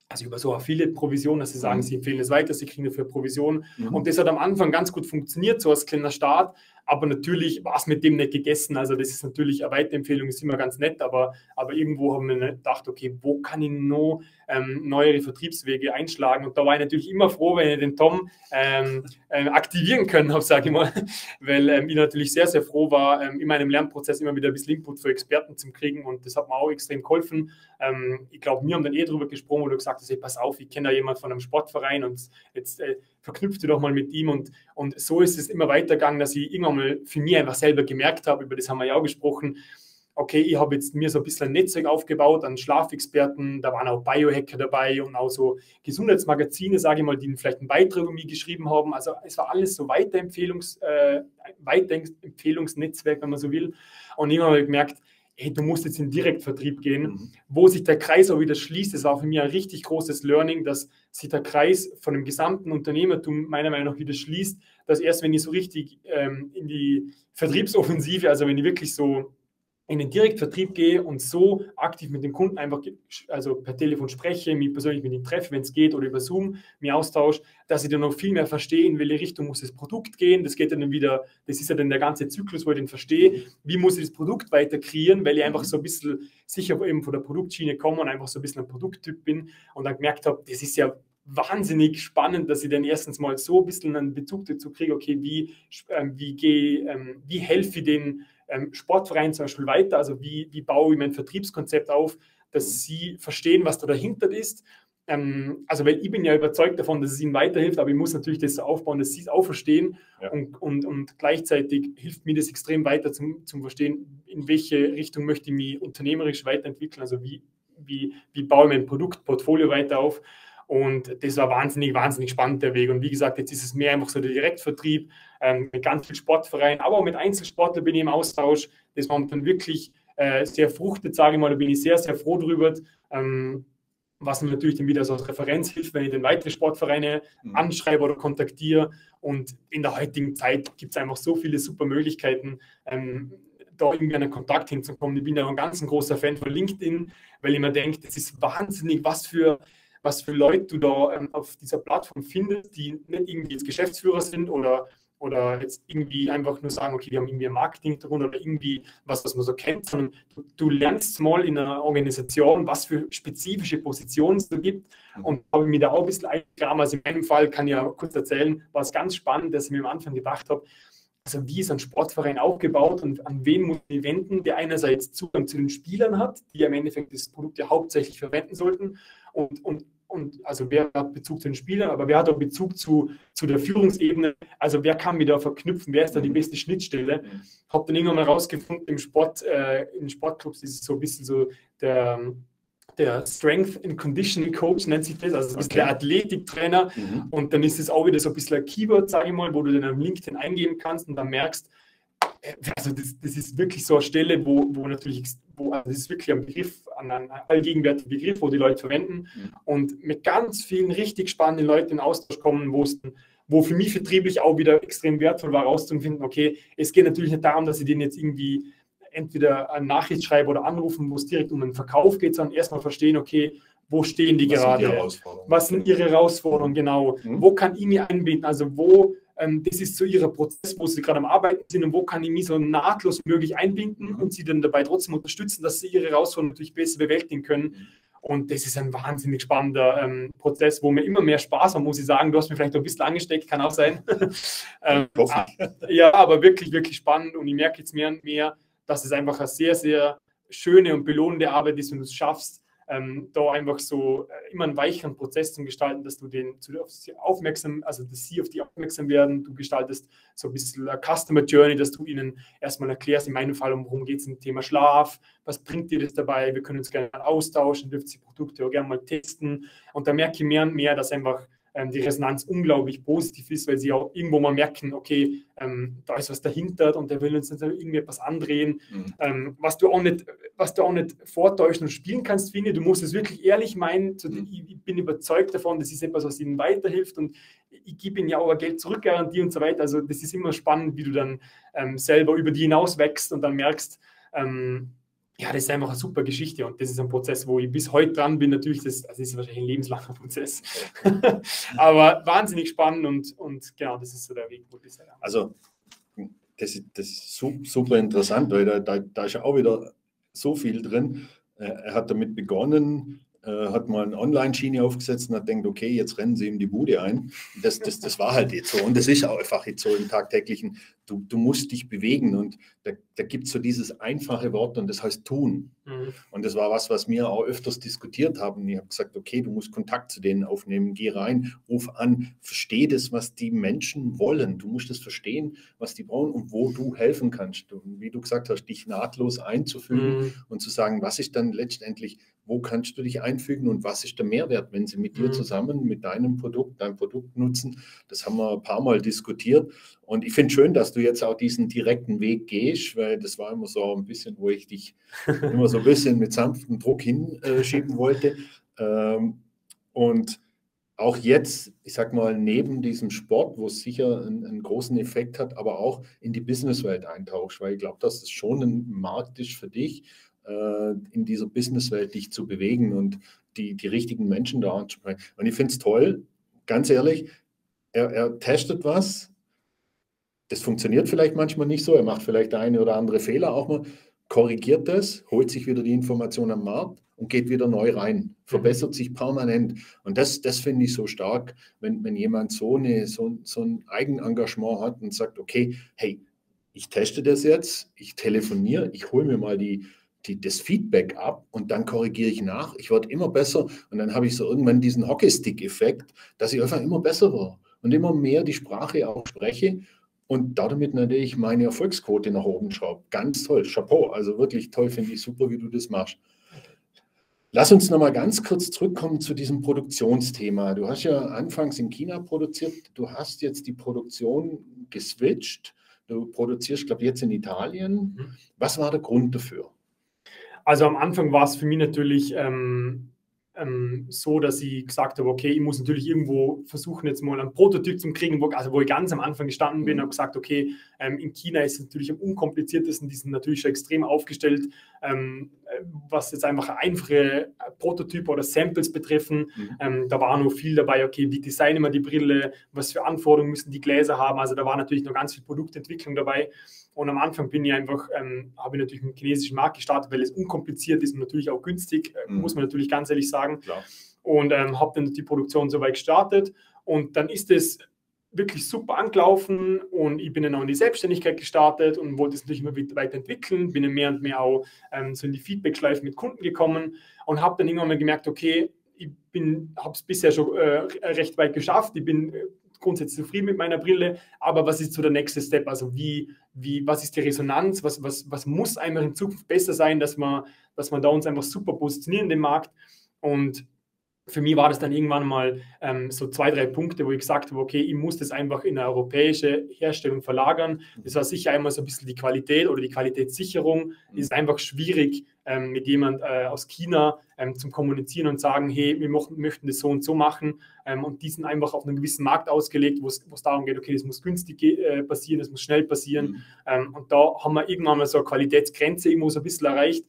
also über so viele Provisionen, dass sie sagen, Mhm. sie empfehlen es weiter, sie kriegen dafür Provision. Mhm. Und das hat am Anfang ganz gut funktioniert, so als kleiner Start. Aber natürlich war es mit dem nicht gegessen. Also das ist natürlich eine Weiterempfehlung, ist immer ganz nett, aber, aber irgendwo haben wir gedacht, okay, wo kann ich noch ähm, neuere Vertriebswege einschlagen? Und da war ich natürlich immer froh, wenn ich den Tom ähm, äh, aktivieren können habe, sage ich mal, weil ähm, ich natürlich sehr, sehr froh war, ähm, in meinem Lernprozess immer wieder ein bisschen Input für Experten zu kriegen und das hat mir auch extrem geholfen. Ähm, ich glaube, wir haben dann eh drüber gesprochen, wo du gesagt hast, hey, pass auf, ich kenne da jemanden von einem Sportverein und jetzt äh, verknüpft du doch mal mit ihm und, und so ist es immer weitergegangen, dass ich irgendwann mal für mich einfach selber gemerkt habe, über das haben wir ja auch gesprochen, okay, ich habe jetzt mir so ein bisschen ein Netzwerk aufgebaut an Schlafexperten, da waren auch Biohacker dabei und auch so Gesundheitsmagazine, sage ich mal, die vielleicht einen Beitrag über mich geschrieben haben. Also es war alles so Weiterempfehlungs, äh, Weiterempfehlungsnetzwerk, wenn man so will. Und irgendwann habe ich gemerkt, hey, du musst jetzt in den Direktvertrieb gehen, mhm. wo sich der Kreis auch wieder schließt. Das war für mich ein richtig großes Learning, dass sich der Kreis von dem gesamten Unternehmertum meiner Meinung nach wieder schließt, dass erst wenn ich so richtig ähm, in die Vertriebsoffensive, also wenn ich wirklich so in den Direktvertrieb gehe und so aktiv mit dem Kunden einfach, also per Telefon spreche, mich persönlich mit ihm treffe, wenn es geht, oder über Zoom mich austausche, dass ich dann noch viel mehr verstehe, in welche Richtung muss das Produkt gehen. Das geht dann wieder, das ist ja dann der ganze Zyklus, wo ich den verstehe, wie muss ich das Produkt weiter kreieren, weil ich einfach so ein bisschen sicher eben von der Produktschiene komme und einfach so ein bisschen ein Produkttyp bin und dann gemerkt habe, das ist ja wahnsinnig spannend, dass ich dann erstens mal so ein bisschen einen Bezug dazu kriege, okay, wie, ähm, wie, gehe, ähm, wie helfe ich den ähm, Sportverein zum Beispiel weiter, also wie, wie baue ich mein Vertriebskonzept auf, dass sie verstehen, was da dahinter ist. Ähm, also weil ich bin ja überzeugt davon, dass es ihnen weiterhilft, aber ich muss natürlich das so aufbauen, dass sie es auch verstehen ja. und, und, und gleichzeitig hilft mir das extrem weiter zum, zum Verstehen, in welche Richtung möchte ich mich unternehmerisch weiterentwickeln, also wie, wie, wie baue ich mein Produktportfolio weiter auf. Und das war wahnsinnig, wahnsinnig spannend, der Weg. Und wie gesagt, jetzt ist es mehr einfach so der Direktvertrieb ähm, mit ganz vielen Sportvereinen, aber auch mit Einzelsportlern bin ich im Austausch. Das war dann wirklich äh, sehr fruchtet, sage ich mal. Da bin ich sehr, sehr froh drüber. Ähm, was mir natürlich dann wieder so als Referenz hilft, wenn ich dann weitere Sportvereine mhm. anschreibe oder kontaktiere. Und in der heutigen Zeit gibt es einfach so viele super Möglichkeiten, ähm, da irgendwie einen Kontakt hinzukommen. Ich bin ja ein ganz ein großer Fan von LinkedIn, weil ich mir denke, das ist wahnsinnig, was für was für Leute du da ähm, auf dieser Plattform findest, die nicht irgendwie jetzt Geschäftsführer sind oder, oder jetzt irgendwie einfach nur sagen, okay, die haben irgendwie ein Marketing-Hintergrund oder irgendwie was, was man so kennt, sondern du, du lernst mal in einer Organisation, was für spezifische Positionen es da gibt und habe mich da auch ein bisschen eingegraben. Also in meinem Fall kann ich ja kurz erzählen, war es ganz spannend, dass ich mir am Anfang gedacht habe, also wie ist ein Sportverein aufgebaut und an wen muss ich wenden, der einerseits Zugang zu den Spielern hat, die im Endeffekt das Produkt ja hauptsächlich verwenden sollten und, und, und also wer hat Bezug zu den Spielern, aber wer hat auch Bezug zu, zu der Führungsebene, also wer kann mich da verknüpfen, wer ist da die beste Schnittstelle. Habe dann irgendwann mal rausgefunden, im Sport, äh, in Sportclubs ist es so ein bisschen so der der Strength and Conditioning Coach nennt sich das, also das ist okay. Der Athletiktrainer mhm. und dann ist es auch wieder so ein bisschen ein Keyword, sage ich mal, wo du dann am LinkedIn eingeben kannst und dann merkst, also das, das ist wirklich so eine Stelle, wo, wo natürlich, wo, also das ist wirklich ein Begriff, ein, ein allgegenwärtiger Begriff, wo die Leute verwenden mhm. und mit ganz vielen richtig spannenden Leuten in Austausch kommen, wo es wo für mich vertrieblich auch wieder extrem wertvoll war, herauszufinden, okay, es geht natürlich nicht darum, dass ich den jetzt irgendwie entweder eine Nachricht schreibe oder anrufen, wo es direkt um den Verkauf geht, sondern erstmal verstehen, okay, wo stehen die was gerade? Sind die was sind ihre Herausforderungen, genau? Mhm. Wo kann ich mich einbinden? Also wo, ähm, das ist so ihr Prozess, wo sie gerade am Arbeiten sind und wo kann ich mich so nahtlos möglich einbinden mhm. und sie dann dabei trotzdem unterstützen, dass sie ihre Herausforderungen natürlich besser bewältigen können. Mhm. Und das ist ein wahnsinnig spannender ähm, Prozess, wo mir immer mehr Spaß hat, muss ich sagen. Du hast mich vielleicht noch ein bisschen angesteckt, kann auch sein. ähm, ja, aber wirklich, wirklich spannend und ich merke jetzt mehr und mehr, dass es einfach eine sehr, sehr schöne und belohnende Arbeit ist und du es schaffst, ähm, da einfach so äh, immer einen weicheren Prozess zu gestalten, dass du den zu, auf sie aufmerksam, also dass sie auf die aufmerksam werden. Du gestaltest so ein bisschen eine Customer Journey, dass du ihnen erstmal erklärst, in meinem Fall, um worum geht es im Thema Schlaf, was bringt dir das dabei, wir können uns gerne mal austauschen, dürft die Produkte auch gerne mal testen. Und da merke ich mehr und mehr, dass einfach ähm, die Resonanz unglaublich positiv ist, weil sie auch irgendwo mal merken, okay, ähm, da ist was dahinter und der will uns jetzt irgendwie etwas andrehen, mhm. ähm, was du auch nicht, was du auch nicht vortäuschen und spielen kannst, finde ich. Du musst es wirklich ehrlich meinen. Mhm. Ich, ich bin überzeugt davon, das ist etwas, was ihnen weiterhilft und ich gebe ihnen ja auch Geld zurückgarantie und so weiter. Also das ist immer spannend, wie du dann ähm, selber über die hinaus wächst und dann merkst, ähm, ja, das ist einfach eine super Geschichte und das ist ein Prozess, wo ich bis heute dran bin. Natürlich, das, das ist wahrscheinlich ein lebenslanger Prozess, aber wahnsinnig spannend und, und genau, das ist so der Weg, wo das ist. Also, das ist, das ist super interessant, weil da, da, da ist ja auch wieder so viel drin. Er hat damit begonnen, hat mal eine Online-Schiene aufgesetzt und hat gedacht, okay, jetzt rennen sie ihm die Bude ein. Das, das, das war halt jetzt so. Und das ist auch einfach jetzt so im Tagtäglichen. Du, du musst dich bewegen und da, da gibt es so dieses einfache Wort und das heißt tun. Mhm. Und das war was, was wir auch öfters diskutiert haben. Ich habe gesagt, okay, du musst Kontakt zu denen aufnehmen, geh rein, ruf an, versteh das, was die Menschen wollen. Du musst das verstehen, was die brauchen und wo du helfen kannst. Du, wie du gesagt hast, dich nahtlos einzufügen mhm. und zu sagen, was ist dann letztendlich, wo kannst du dich einfügen und was ist der Mehrwert, wenn sie mit dir zusammen, mit deinem Produkt, dein Produkt nutzen. Das haben wir ein paar Mal diskutiert. Und ich finde schön, dass du jetzt auch diesen direkten Weg gehst, weil das war immer so ein bisschen, wo ich dich immer so ein bisschen mit sanftem Druck hinschieben wollte. Und auch jetzt, ich sag mal, neben diesem Sport, wo es sicher einen, einen großen Effekt hat, aber auch in die Businesswelt eintauchst, weil ich glaube, dass es schon ein Markt ist für dich, in dieser Businesswelt dich zu bewegen und die, die richtigen Menschen da anzusprechen. Und ich finde es toll, ganz ehrlich, er, er testet was, das funktioniert vielleicht manchmal nicht so, er macht vielleicht eine oder andere Fehler auch mal, korrigiert das, holt sich wieder die Information am Markt und geht wieder neu rein, verbessert sich permanent. Und das, das finde ich so stark, wenn, wenn jemand so, eine, so, so ein Eigenengagement hat und sagt, okay, hey, ich teste das jetzt, ich telefoniere, ich hole mir mal die Die, das Feedback ab und dann korrigiere ich nach. Ich werde immer besser und dann habe ich so irgendwann diesen Hockeystick-Effekt, dass ich einfach immer besser war und immer mehr die Sprache auch spreche und damit natürlich meine Erfolgsquote nach oben schraube. Ganz toll, Chapeau, also wirklich toll, finde ich super, wie du das machst. Lass uns noch mal ganz kurz zurückkommen zu diesem Produktionsthema. Du hast ja anfangs in China produziert, du hast jetzt die Produktion geswitcht, du produzierst, glaube ich, jetzt in Italien. Was war der Grund dafür? Also am Anfang war es für mich natürlich ähm, ähm, so, dass ich gesagt habe, okay, ich muss natürlich irgendwo versuchen, jetzt mal einen Prototyp zu kriegen, wo, also wo ich ganz am Anfang gestanden bin und habe gesagt, okay, ähm, in China ist es natürlich am unkompliziertesten, die sind natürlich schon extrem aufgestellt, ähm, was jetzt einfach einfache Prototype oder Samples betreffen. Mhm. Ähm, da war noch viel dabei, okay, wie designen wir die Brille, was für Anforderungen müssen die Gläser haben, also da war natürlich noch ganz viel Produktentwicklung dabei. Und am Anfang bin ich einfach, ähm, habe ich natürlich mit dem chinesischen Markt gestartet, weil es unkompliziert ist und natürlich auch günstig, äh, mhm. muss man natürlich ganz ehrlich sagen. Klar. Und ähm, habe dann die Produktion soweit gestartet. Und dann ist es wirklich super angelaufen und ich bin dann auch in die Selbstständigkeit gestartet und wollte es natürlich immer weiterentwickeln, bin dann mehr und mehr auch ähm, so in die Feedback-Schleife mit Kunden gekommen und habe dann irgendwann mal gemerkt, okay, ich habe es bisher schon äh, recht weit geschafft, ich bin äh, grundsätzlich zufrieden mit meiner Brille, aber was ist so der nächste Step? Also wie, wie, was ist die Resonanz? Was, was, was muss einfach in Zukunft besser sein, dass man, dass man da uns einfach super positionieren in dem Markt? Und für mich war das dann irgendwann mal ähm, so zwei, drei Punkte, wo ich gesagt habe, okay, ich muss das einfach in eine europäische Herstellung verlagern. Das war sicher einmal so ein bisschen die Qualität oder die Qualitätssicherung. Es ist einfach schwierig, ähm, mit jemand äh, aus China ähm, zum Kommunizieren und sagen, hey, wir mochten, möchten das so und so machen. Ähm, und die sind einfach auf einen gewissen Markt ausgelegt, wo es darum geht, okay, das muss günstig äh, passieren, das muss schnell passieren. Mhm. Ähm, und da haben wir irgendwann mal so eine Qualitätsgrenze irgendwo so ein bisschen erreicht.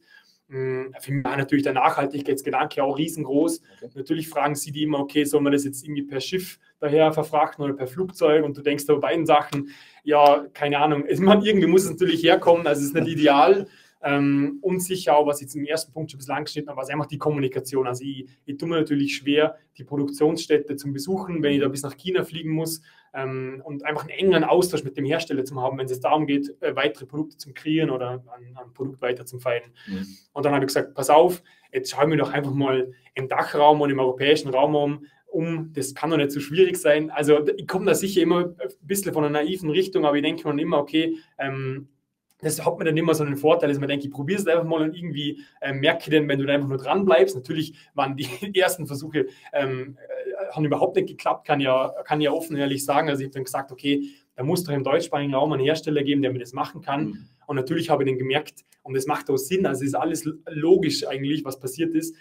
Für mich war natürlich der Nachhaltigkeitsgedanke auch riesengroß. Okay. Natürlich fragen sie die immer, okay, soll man das jetzt irgendwie per Schiff daher verfrachten oder per Flugzeug? Und du denkst da bei beiden Sachen, ja, keine Ahnung, ich meine, irgendwie muss es natürlich herkommen, also es ist nicht ideal. Ähm, unsicher, auch was ich jetzt im ersten Punkt schon ein bisschen angeschnitten habe, war es einfach die Kommunikation. Also ich, ich tue mir natürlich schwer, die Produktionsstätte zu besuchen, wenn ich da bis nach China fliegen muss ähm, und einfach einen engen Austausch mit dem Hersteller zu haben, wenn es darum geht, äh, weitere Produkte zu kreieren oder ein, ein Produkt weiter zu feilen. Mhm. Und dann habe ich gesagt, pass auf, jetzt schauen wir doch einfach mal im Dachraum und im europäischen Raum um, um, das kann doch nicht so schwierig sein. Also ich komme da sicher immer ein bisschen von einer naiven Richtung, aber ich denke mir immer, okay, ähm, das hat mir dann immer so einen Vorteil, dass man denkt, ich probiere es einfach mal und irgendwie äh, merke ich dann, wenn du da einfach nur dran bleibst. Natürlich waren die ersten Versuche, ähm, äh, haben überhaupt nicht geklappt, kann ja, kann ja offen ehrlich sagen. Also ich habe dann gesagt, okay, da muss doch im deutschsprachigen Raum einen Hersteller geben, der mir das machen kann. Mhm. Und natürlich habe ich dann gemerkt, und das macht auch Sinn, also es ist alles logisch eigentlich, was passiert ist.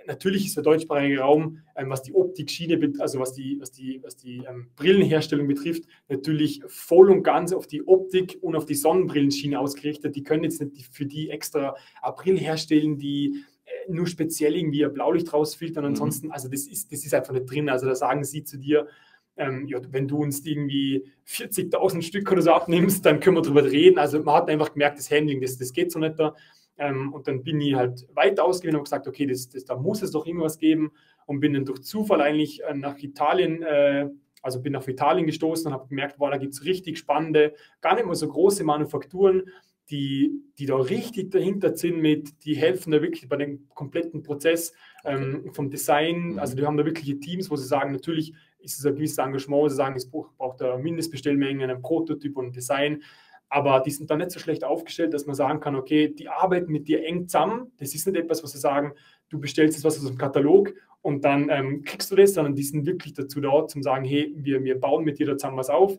natürlich ist der deutschsprachige Raum, ähm, was die Optikschiene, also was die, was die, was die ähm, Brillenherstellung betrifft, natürlich voll und ganz auf die Optik und auf die Sonnenbrillenschiene ausgerichtet. Die können jetzt nicht für die extra Brillen herstellen, die äh, nur speziell irgendwie ein Blaulicht rausfiltern. Und ansonsten, also das ist, das ist einfach nicht drin. Also da sagen sie zu dir, ähm, ja, wenn du uns irgendwie vierzigtausend Stück oder so abnimmst, dann können wir drüber reden. Also man hat einfach gemerkt, das Handling, das, das geht so nicht da. Ähm, und dann bin ich halt weiter ausgewählt und gesagt, okay, das, das, da muss es doch irgendwas geben, und bin dann durch Zufall eigentlich äh, nach Italien, äh, also bin nach Italien gestoßen und habe gemerkt, wow, da gibt es richtig spannende, gar nicht mal so große Manufakturen, die, die da richtig dahinter sind mit, die helfen da wirklich bei dem kompletten Prozess ähm, vom Design. Also die haben da wirkliche Teams, wo sie sagen, natürlich ist es ein gewisses Engagement, sie sagen, es braucht eine Mindestbestellmenge, einen Prototyp und ein Design. Aber die sind dann nicht so schlecht aufgestellt, dass man sagen kann, okay, die arbeiten mit dir eng zusammen. Das ist nicht etwas, was sie sagen, du bestellst jetzt was aus dem Katalog und dann ähm, kriegst du das, sondern die sind wirklich dazu da, zum sagen, hey, wir, wir bauen mit dir da zusammen was auf.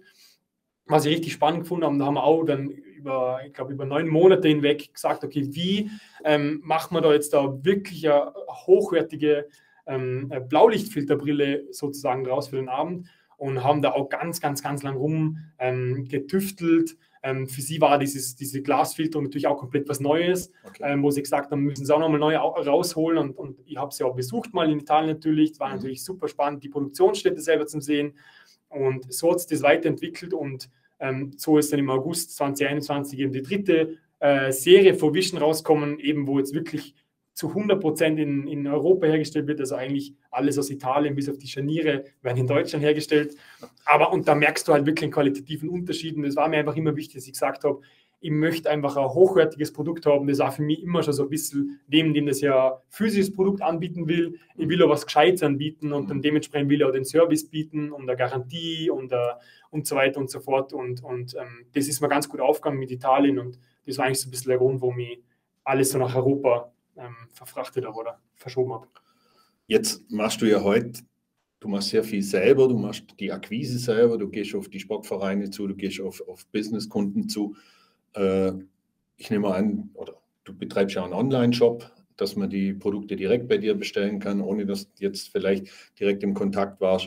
Was ich richtig spannend gefunden habe, da haben wir auch dann über, ich glaube, über neun Monate hinweg gesagt, okay, wie ähm, machen wir da jetzt da wirklich eine hochwertige ähm, Blaulichtfilterbrille sozusagen raus für den Abend, und haben da auch ganz, ganz, ganz lang rum ähm, getüftelt. Ähm, für sie war dieses, diese Glasfilterung natürlich auch komplett was Neues, okay. ähm, wo sie gesagt haben, müssen sie auch nochmal neu rausholen. Und, und ich habe sie auch besucht mal in Italien natürlich. Es war mhm. natürlich super spannend, die Produktionsstätte selber zu sehen. Und so hat sich das weiterentwickelt, und ähm, so ist dann im August zwanzig einundzwanzig eben die dritte äh, Serie von Vision rauskommen, eben wo jetzt wirklich zu hundert Prozent in, in Europa hergestellt wird, also eigentlich alles aus Italien, bis auf die Scharniere, werden in Deutschland hergestellt. Aber, und da merkst du halt wirklich einen qualitativen Unterschied, und das war mir einfach immer wichtig, dass ich gesagt habe, ich möchte einfach ein hochwertiges Produkt haben. Das war für mich immer schon so ein bisschen, neben dem das ja physisches Produkt anbieten will, ich will auch was Gescheites anbieten, und dann dementsprechend will ich auch den Service bieten und eine Garantie und, uh, und so weiter und so fort. Und, und um, das ist mir ganz gut aufgegangen mit Italien, und das war eigentlich so ein bisschen der Grund, wo mich alles so nach Europa um, verfrachtet habe oder verschoben habe. Jetzt machst du ja heute, du machst sehr viel selber, du machst die Akquise selber, du gehst auf die Sportvereine zu, du gehst auf, auf Businesskunden zu. Ich nehme an, oder du betreibst ja einen Online-Shop, dass man die Produkte direkt bei dir bestellen kann, ohne dass du jetzt vielleicht direkt im Kontakt warst.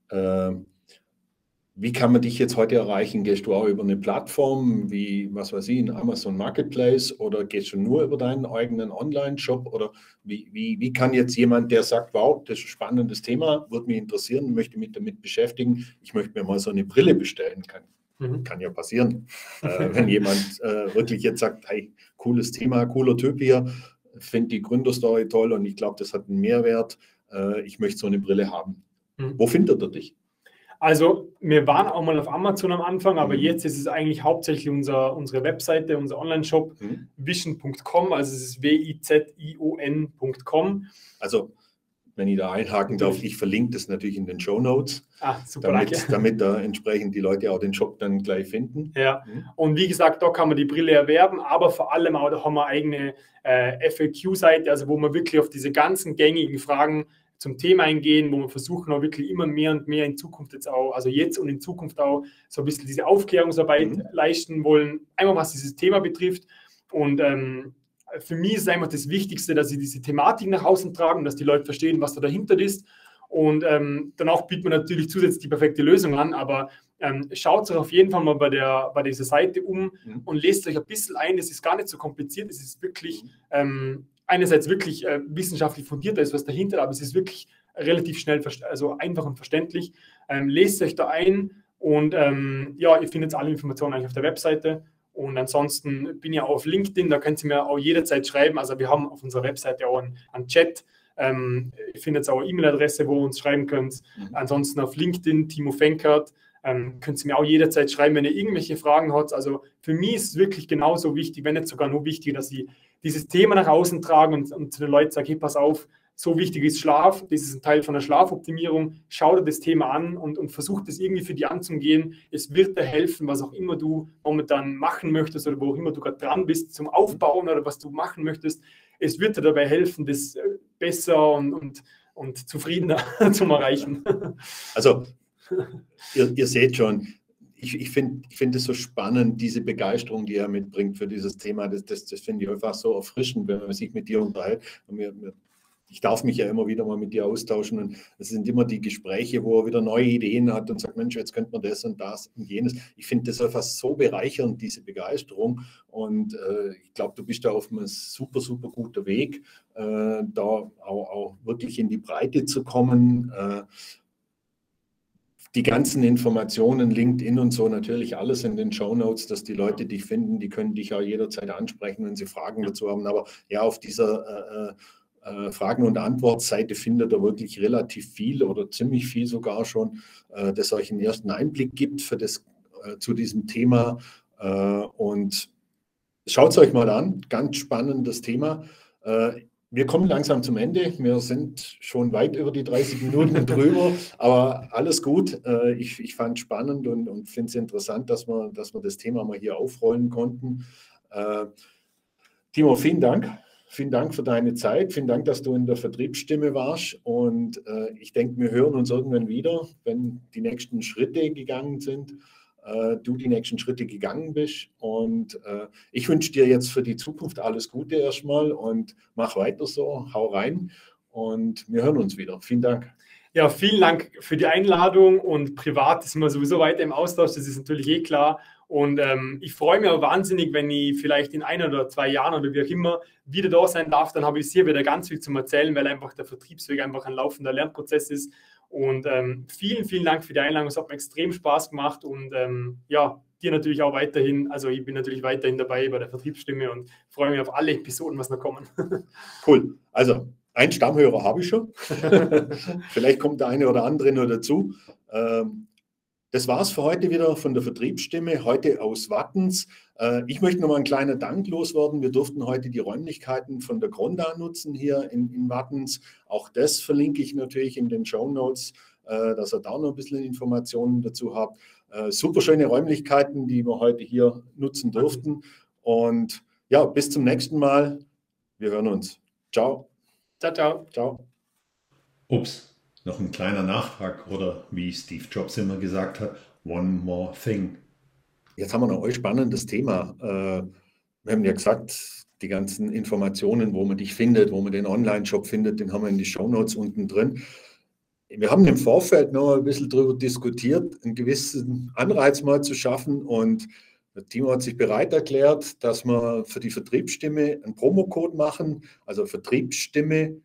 Wie kann man dich jetzt heute erreichen? Gehst du auch über eine Plattform wie, was weiß ich, ein Amazon Marketplace, oder gehst du nur über deinen eigenen Online-Shop? Oder wie, wie, wie kann jetzt jemand, der sagt, wow, das ist ein spannendes Thema, würde mich interessieren, möchte mich damit beschäftigen, ich möchte mir mal so eine Brille bestellen, kann, mhm. kann ja passieren. äh, wenn jemand äh, wirklich jetzt sagt, hey, cooles Thema, cooler Typ hier, finde die Gründerstory toll und ich glaube, das hat einen Mehrwert, äh, ich möchte so eine Brille haben. Mhm. Wo findet er dich? Also wir waren auch mal auf Amazon am Anfang, aber mhm. jetzt ist es eigentlich hauptsächlich unser, unsere Webseite, unser Online-Shop, mhm. vision punkt com, also es ist W I Z I O N punkt com. Also wenn ich da einhaken darf, ich verlinke das natürlich in den Shownotes, ah, super, damit, damit da entsprechend die Leute auch den Shop dann gleich finden. Ja, mhm. und wie gesagt, da kann man die Brille erwerben, aber vor allem auch, da haben wir eigene äh, F A Q-Seite, also wo man wirklich auf diese ganzen gängigen Fragen zum Thema eingehen, wo wir versuchen auch wirklich immer mehr und mehr in Zukunft jetzt auch, also jetzt und in Zukunft auch so ein bisschen diese Aufklärungsarbeit mhm. leisten wollen, einmal was dieses Thema betrifft. Und ähm, für mich ist einfach das Wichtigste, dass sie diese Thematik nach außen tragen, dass die Leute verstehen, was da dahinter ist. Und ähm, danach bietet man natürlich zusätzlich die perfekte Lösung an, aber ähm, schaut euch auf jeden Fall mal bei, der, bei dieser Seite um mhm. und lest euch ein bisschen ein. Das ist gar nicht so kompliziert, es ist wirklich ähm, einerseits wirklich äh, wissenschaftlich fundiert, da ist was dahinter, aber es ist wirklich relativ schnell, also einfach und verständlich. Ähm, lest euch da ein, und ähm, ja, ihr findet alle Informationen eigentlich auf der Webseite. Und ansonsten bin ich auch auf LinkedIn, da könnt ihr mir auch jederzeit schreiben. Also wir haben auf unserer Webseite auch einen, einen Chat. Ähm, ihr findet auch eine E-Mail-Adresse, wo ihr uns schreiben könnt. Mhm. Ansonsten auf LinkedIn, Timo Fenkert, ähm, könnt ihr mir auch jederzeit schreiben, wenn ihr irgendwelche Fragen habt. Also für mich ist es wirklich genauso wichtig, wenn nicht sogar nur wichtig, dass ich dieses Thema nach außen trage und, und zu den Leuten sage, hey, pass auf, so wichtig ist Schlaf, das ist ein Teil von der Schlafoptimierung, schau dir das Thema an und, und versuch das irgendwie für dich anzugehen. Es wird dir helfen, was auch immer du momentan machen möchtest oder wo auch immer du gerade dran bist, zum Aufbauen oder was du machen möchtest. Es wird dir dabei helfen, das besser und, und, und zufriedener zu erreichen. Also, ihr, ihr seht schon, ich, ich finde ich find es so spannend, diese Begeisterung, die er mitbringt für dieses Thema. Das, das, das finde ich einfach so erfrischend, wenn man sich mit dir unterhält. Und wir, wir ich darf mich ja immer wieder mal mit dir austauschen und es sind immer die Gespräche, wo er wieder neue Ideen hat und sagt, Mensch, jetzt könnte man das und das und jenes. Ich finde das einfach so bereichernd, diese Begeisterung, und äh, ich glaube, du bist da auf einem super, super guten Weg, äh, da auch, auch wirklich in die Breite zu kommen. Äh, Die ganzen Informationen, LinkedIn und so, natürlich alles in den Shownotes, dass die Leute dich finden, die können dich auch jederzeit ansprechen, wenn sie Fragen dazu haben. Aber ja, auf dieser äh, äh, Fragen- und Antwortseite findet ihr wirklich relativ viel oder ziemlich viel sogar schon, äh, das euch einen ersten Einblick gibt für das, äh, zu diesem Thema. Äh, und schaut es euch mal an, ganz spannendes Thema. Äh, Wir kommen langsam zum Ende. Wir sind schon weit über die dreißig Minuten drüber, aber alles gut. Ich, ich fand es spannend und, und finde es interessant, dass wir, dass wir das Thema mal hier aufrollen konnten. Äh, Timo, vielen Dank. Vielen Dank für deine Zeit. Vielen Dank, dass du in der Vertriebsstimme warst. Und äh, ich denke, wir hören uns irgendwann wieder, wenn die nächsten Schritte gegangen sind. Du die nächsten Schritte gegangen bist. Und äh, ich wünsche dir jetzt für die Zukunft alles Gute erstmal und mach weiter so, hau rein und wir hören uns wieder. Vielen Dank. Ja, vielen Dank für die Einladung, und privat sind wir sowieso weiter im Austausch, das ist natürlich eh klar. Und ähm, ich freue mich auch wahnsinnig, wenn ich vielleicht in ein oder zwei Jahren oder wie auch immer wieder da sein darf, dann habe ich hier wieder ganz viel zum Erzählen, weil einfach der Vertriebsweg einfach ein laufender Lernprozess ist. Und ähm, vielen, vielen Dank für die Einladung. Es hat mir extrem Spaß gemacht und ähm, ja, dir natürlich auch weiterhin. Also ich bin natürlich weiterhin dabei bei der Vertriebsstimme und freue mich auf alle Episoden, was noch kommen. Cool. Also einen Stammhörer habe ich schon. Vielleicht kommt der eine oder andere noch dazu. Ähm, Das war es für heute wieder von der Vertriebsstimme, heute aus Wattens. Ich möchte noch mal einen kleinen Dank loswerden. Wir durften heute die Räumlichkeiten von der Gronda nutzen hier in, in Wattens. Auch das verlinke ich natürlich in den Shownotes, dass ihr da noch ein bisschen Informationen dazu habt. Super schöne Räumlichkeiten, die wir heute hier nutzen durften. Und ja, bis zum nächsten Mal. Wir hören uns. Ciao. Ciao, ciao. Ciao. Ups. Noch ein kleiner Nachtrag oder wie Steve Jobs immer gesagt hat, one more thing. Jetzt haben wir noch ein spannendes Thema. Wir haben ja gesagt, die ganzen Informationen, wo man dich findet, wo man den Online-Shop findet, den haben wir in die Shownotes unten drin. Wir haben im Vorfeld noch ein bisschen darüber diskutiert, einen gewissen Anreiz mal zu schaffen, und Timo hat sich bereit erklärt, dass wir für die Vertriebsstimme einen Promocode machen, also Vertriebsstimme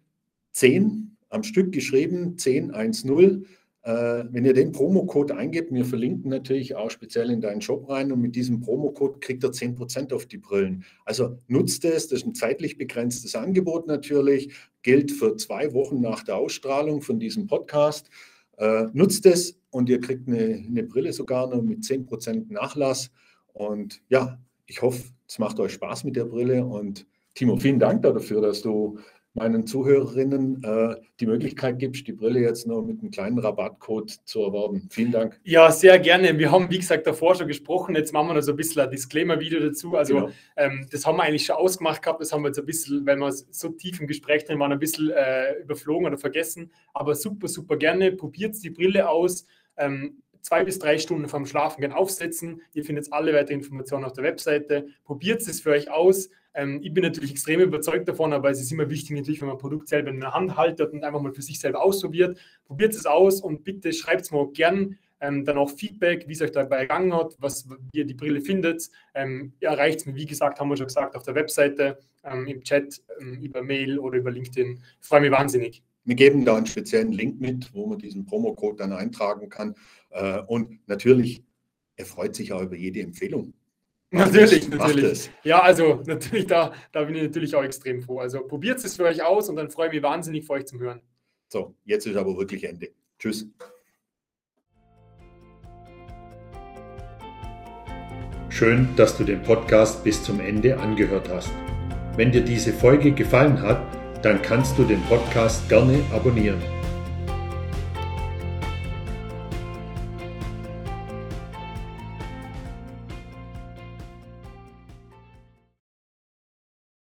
zehn. Am Stück geschrieben, zehn eins null. Äh, wenn ihr den Promocode eingebt, wir verlinken natürlich auch speziell in deinen Shop rein, und mit diesem Promocode kriegt ihr zehn Prozent auf die Brillen. Also nutzt es, das ist ein zeitlich begrenztes Angebot natürlich, gilt für zwei Wochen nach der Ausstrahlung von diesem Podcast. Äh, nutzt es und ihr kriegt eine, eine Brille sogar noch mit zehn Prozent Nachlass. Und ja, ich hoffe, es macht euch Spaß mit der Brille, und Timo, vielen Dank dafür, dass du meinen Zuhörerinnen äh, die Möglichkeit gibst, die Brille jetzt noch mit einem kleinen Rabattcode zu erwerben. Vielen Dank. Ja, sehr gerne. Wir haben, wie gesagt, davor schon gesprochen. Jetzt machen wir noch so ein bisschen ein Disclaimer-Video dazu. Also genau. ähm, das haben wir eigentlich schon ausgemacht gehabt. Das haben wir jetzt ein bisschen, weil wir so tief im Gespräch drin waren, ein bisschen äh, überflogen oder vergessen. Aber super, super gerne. Probiert die Brille aus. Ähm, zwei bis drei Stunden vorm Schlafen gehen aufsetzen. Ihr findet alle weiteren Informationen auf der Webseite. Probiert es für euch aus. Ähm, ich bin natürlich extrem überzeugt davon, aber es ist immer wichtig, natürlich, wenn man ein Produkt selber in der Hand haltet und einfach mal für sich selber ausprobiert. Probiert es aus und bitte schreibt es mir auch gern ähm, dann auch Feedback, wie es euch dabei ergangen hat, was, wie ihr die Brille findet. Ähm, ihr erreicht es mir, wie gesagt, haben wir schon gesagt, auf der Webseite, ähm, im Chat, ähm, über Mail oder über LinkedIn. Ich freue mich wahnsinnig. Wir geben da einen speziellen Link mit, wo man diesen Promocode dann eintragen kann. Und natürlich, er freut sich auch über jede Empfehlung. Natürlich, natürlich. Ja, also natürlich, da, da bin ich natürlich auch extrem froh. Also probiert es für euch aus und dann freue ich mich wahnsinnig, für euch zu hören. So, jetzt ist aber wirklich Ende. Tschüss. Schön, dass du den Podcast bis zum Ende angehört hast. Wenn dir diese Folge gefallen hat, dann kannst du den Podcast gerne abonnieren.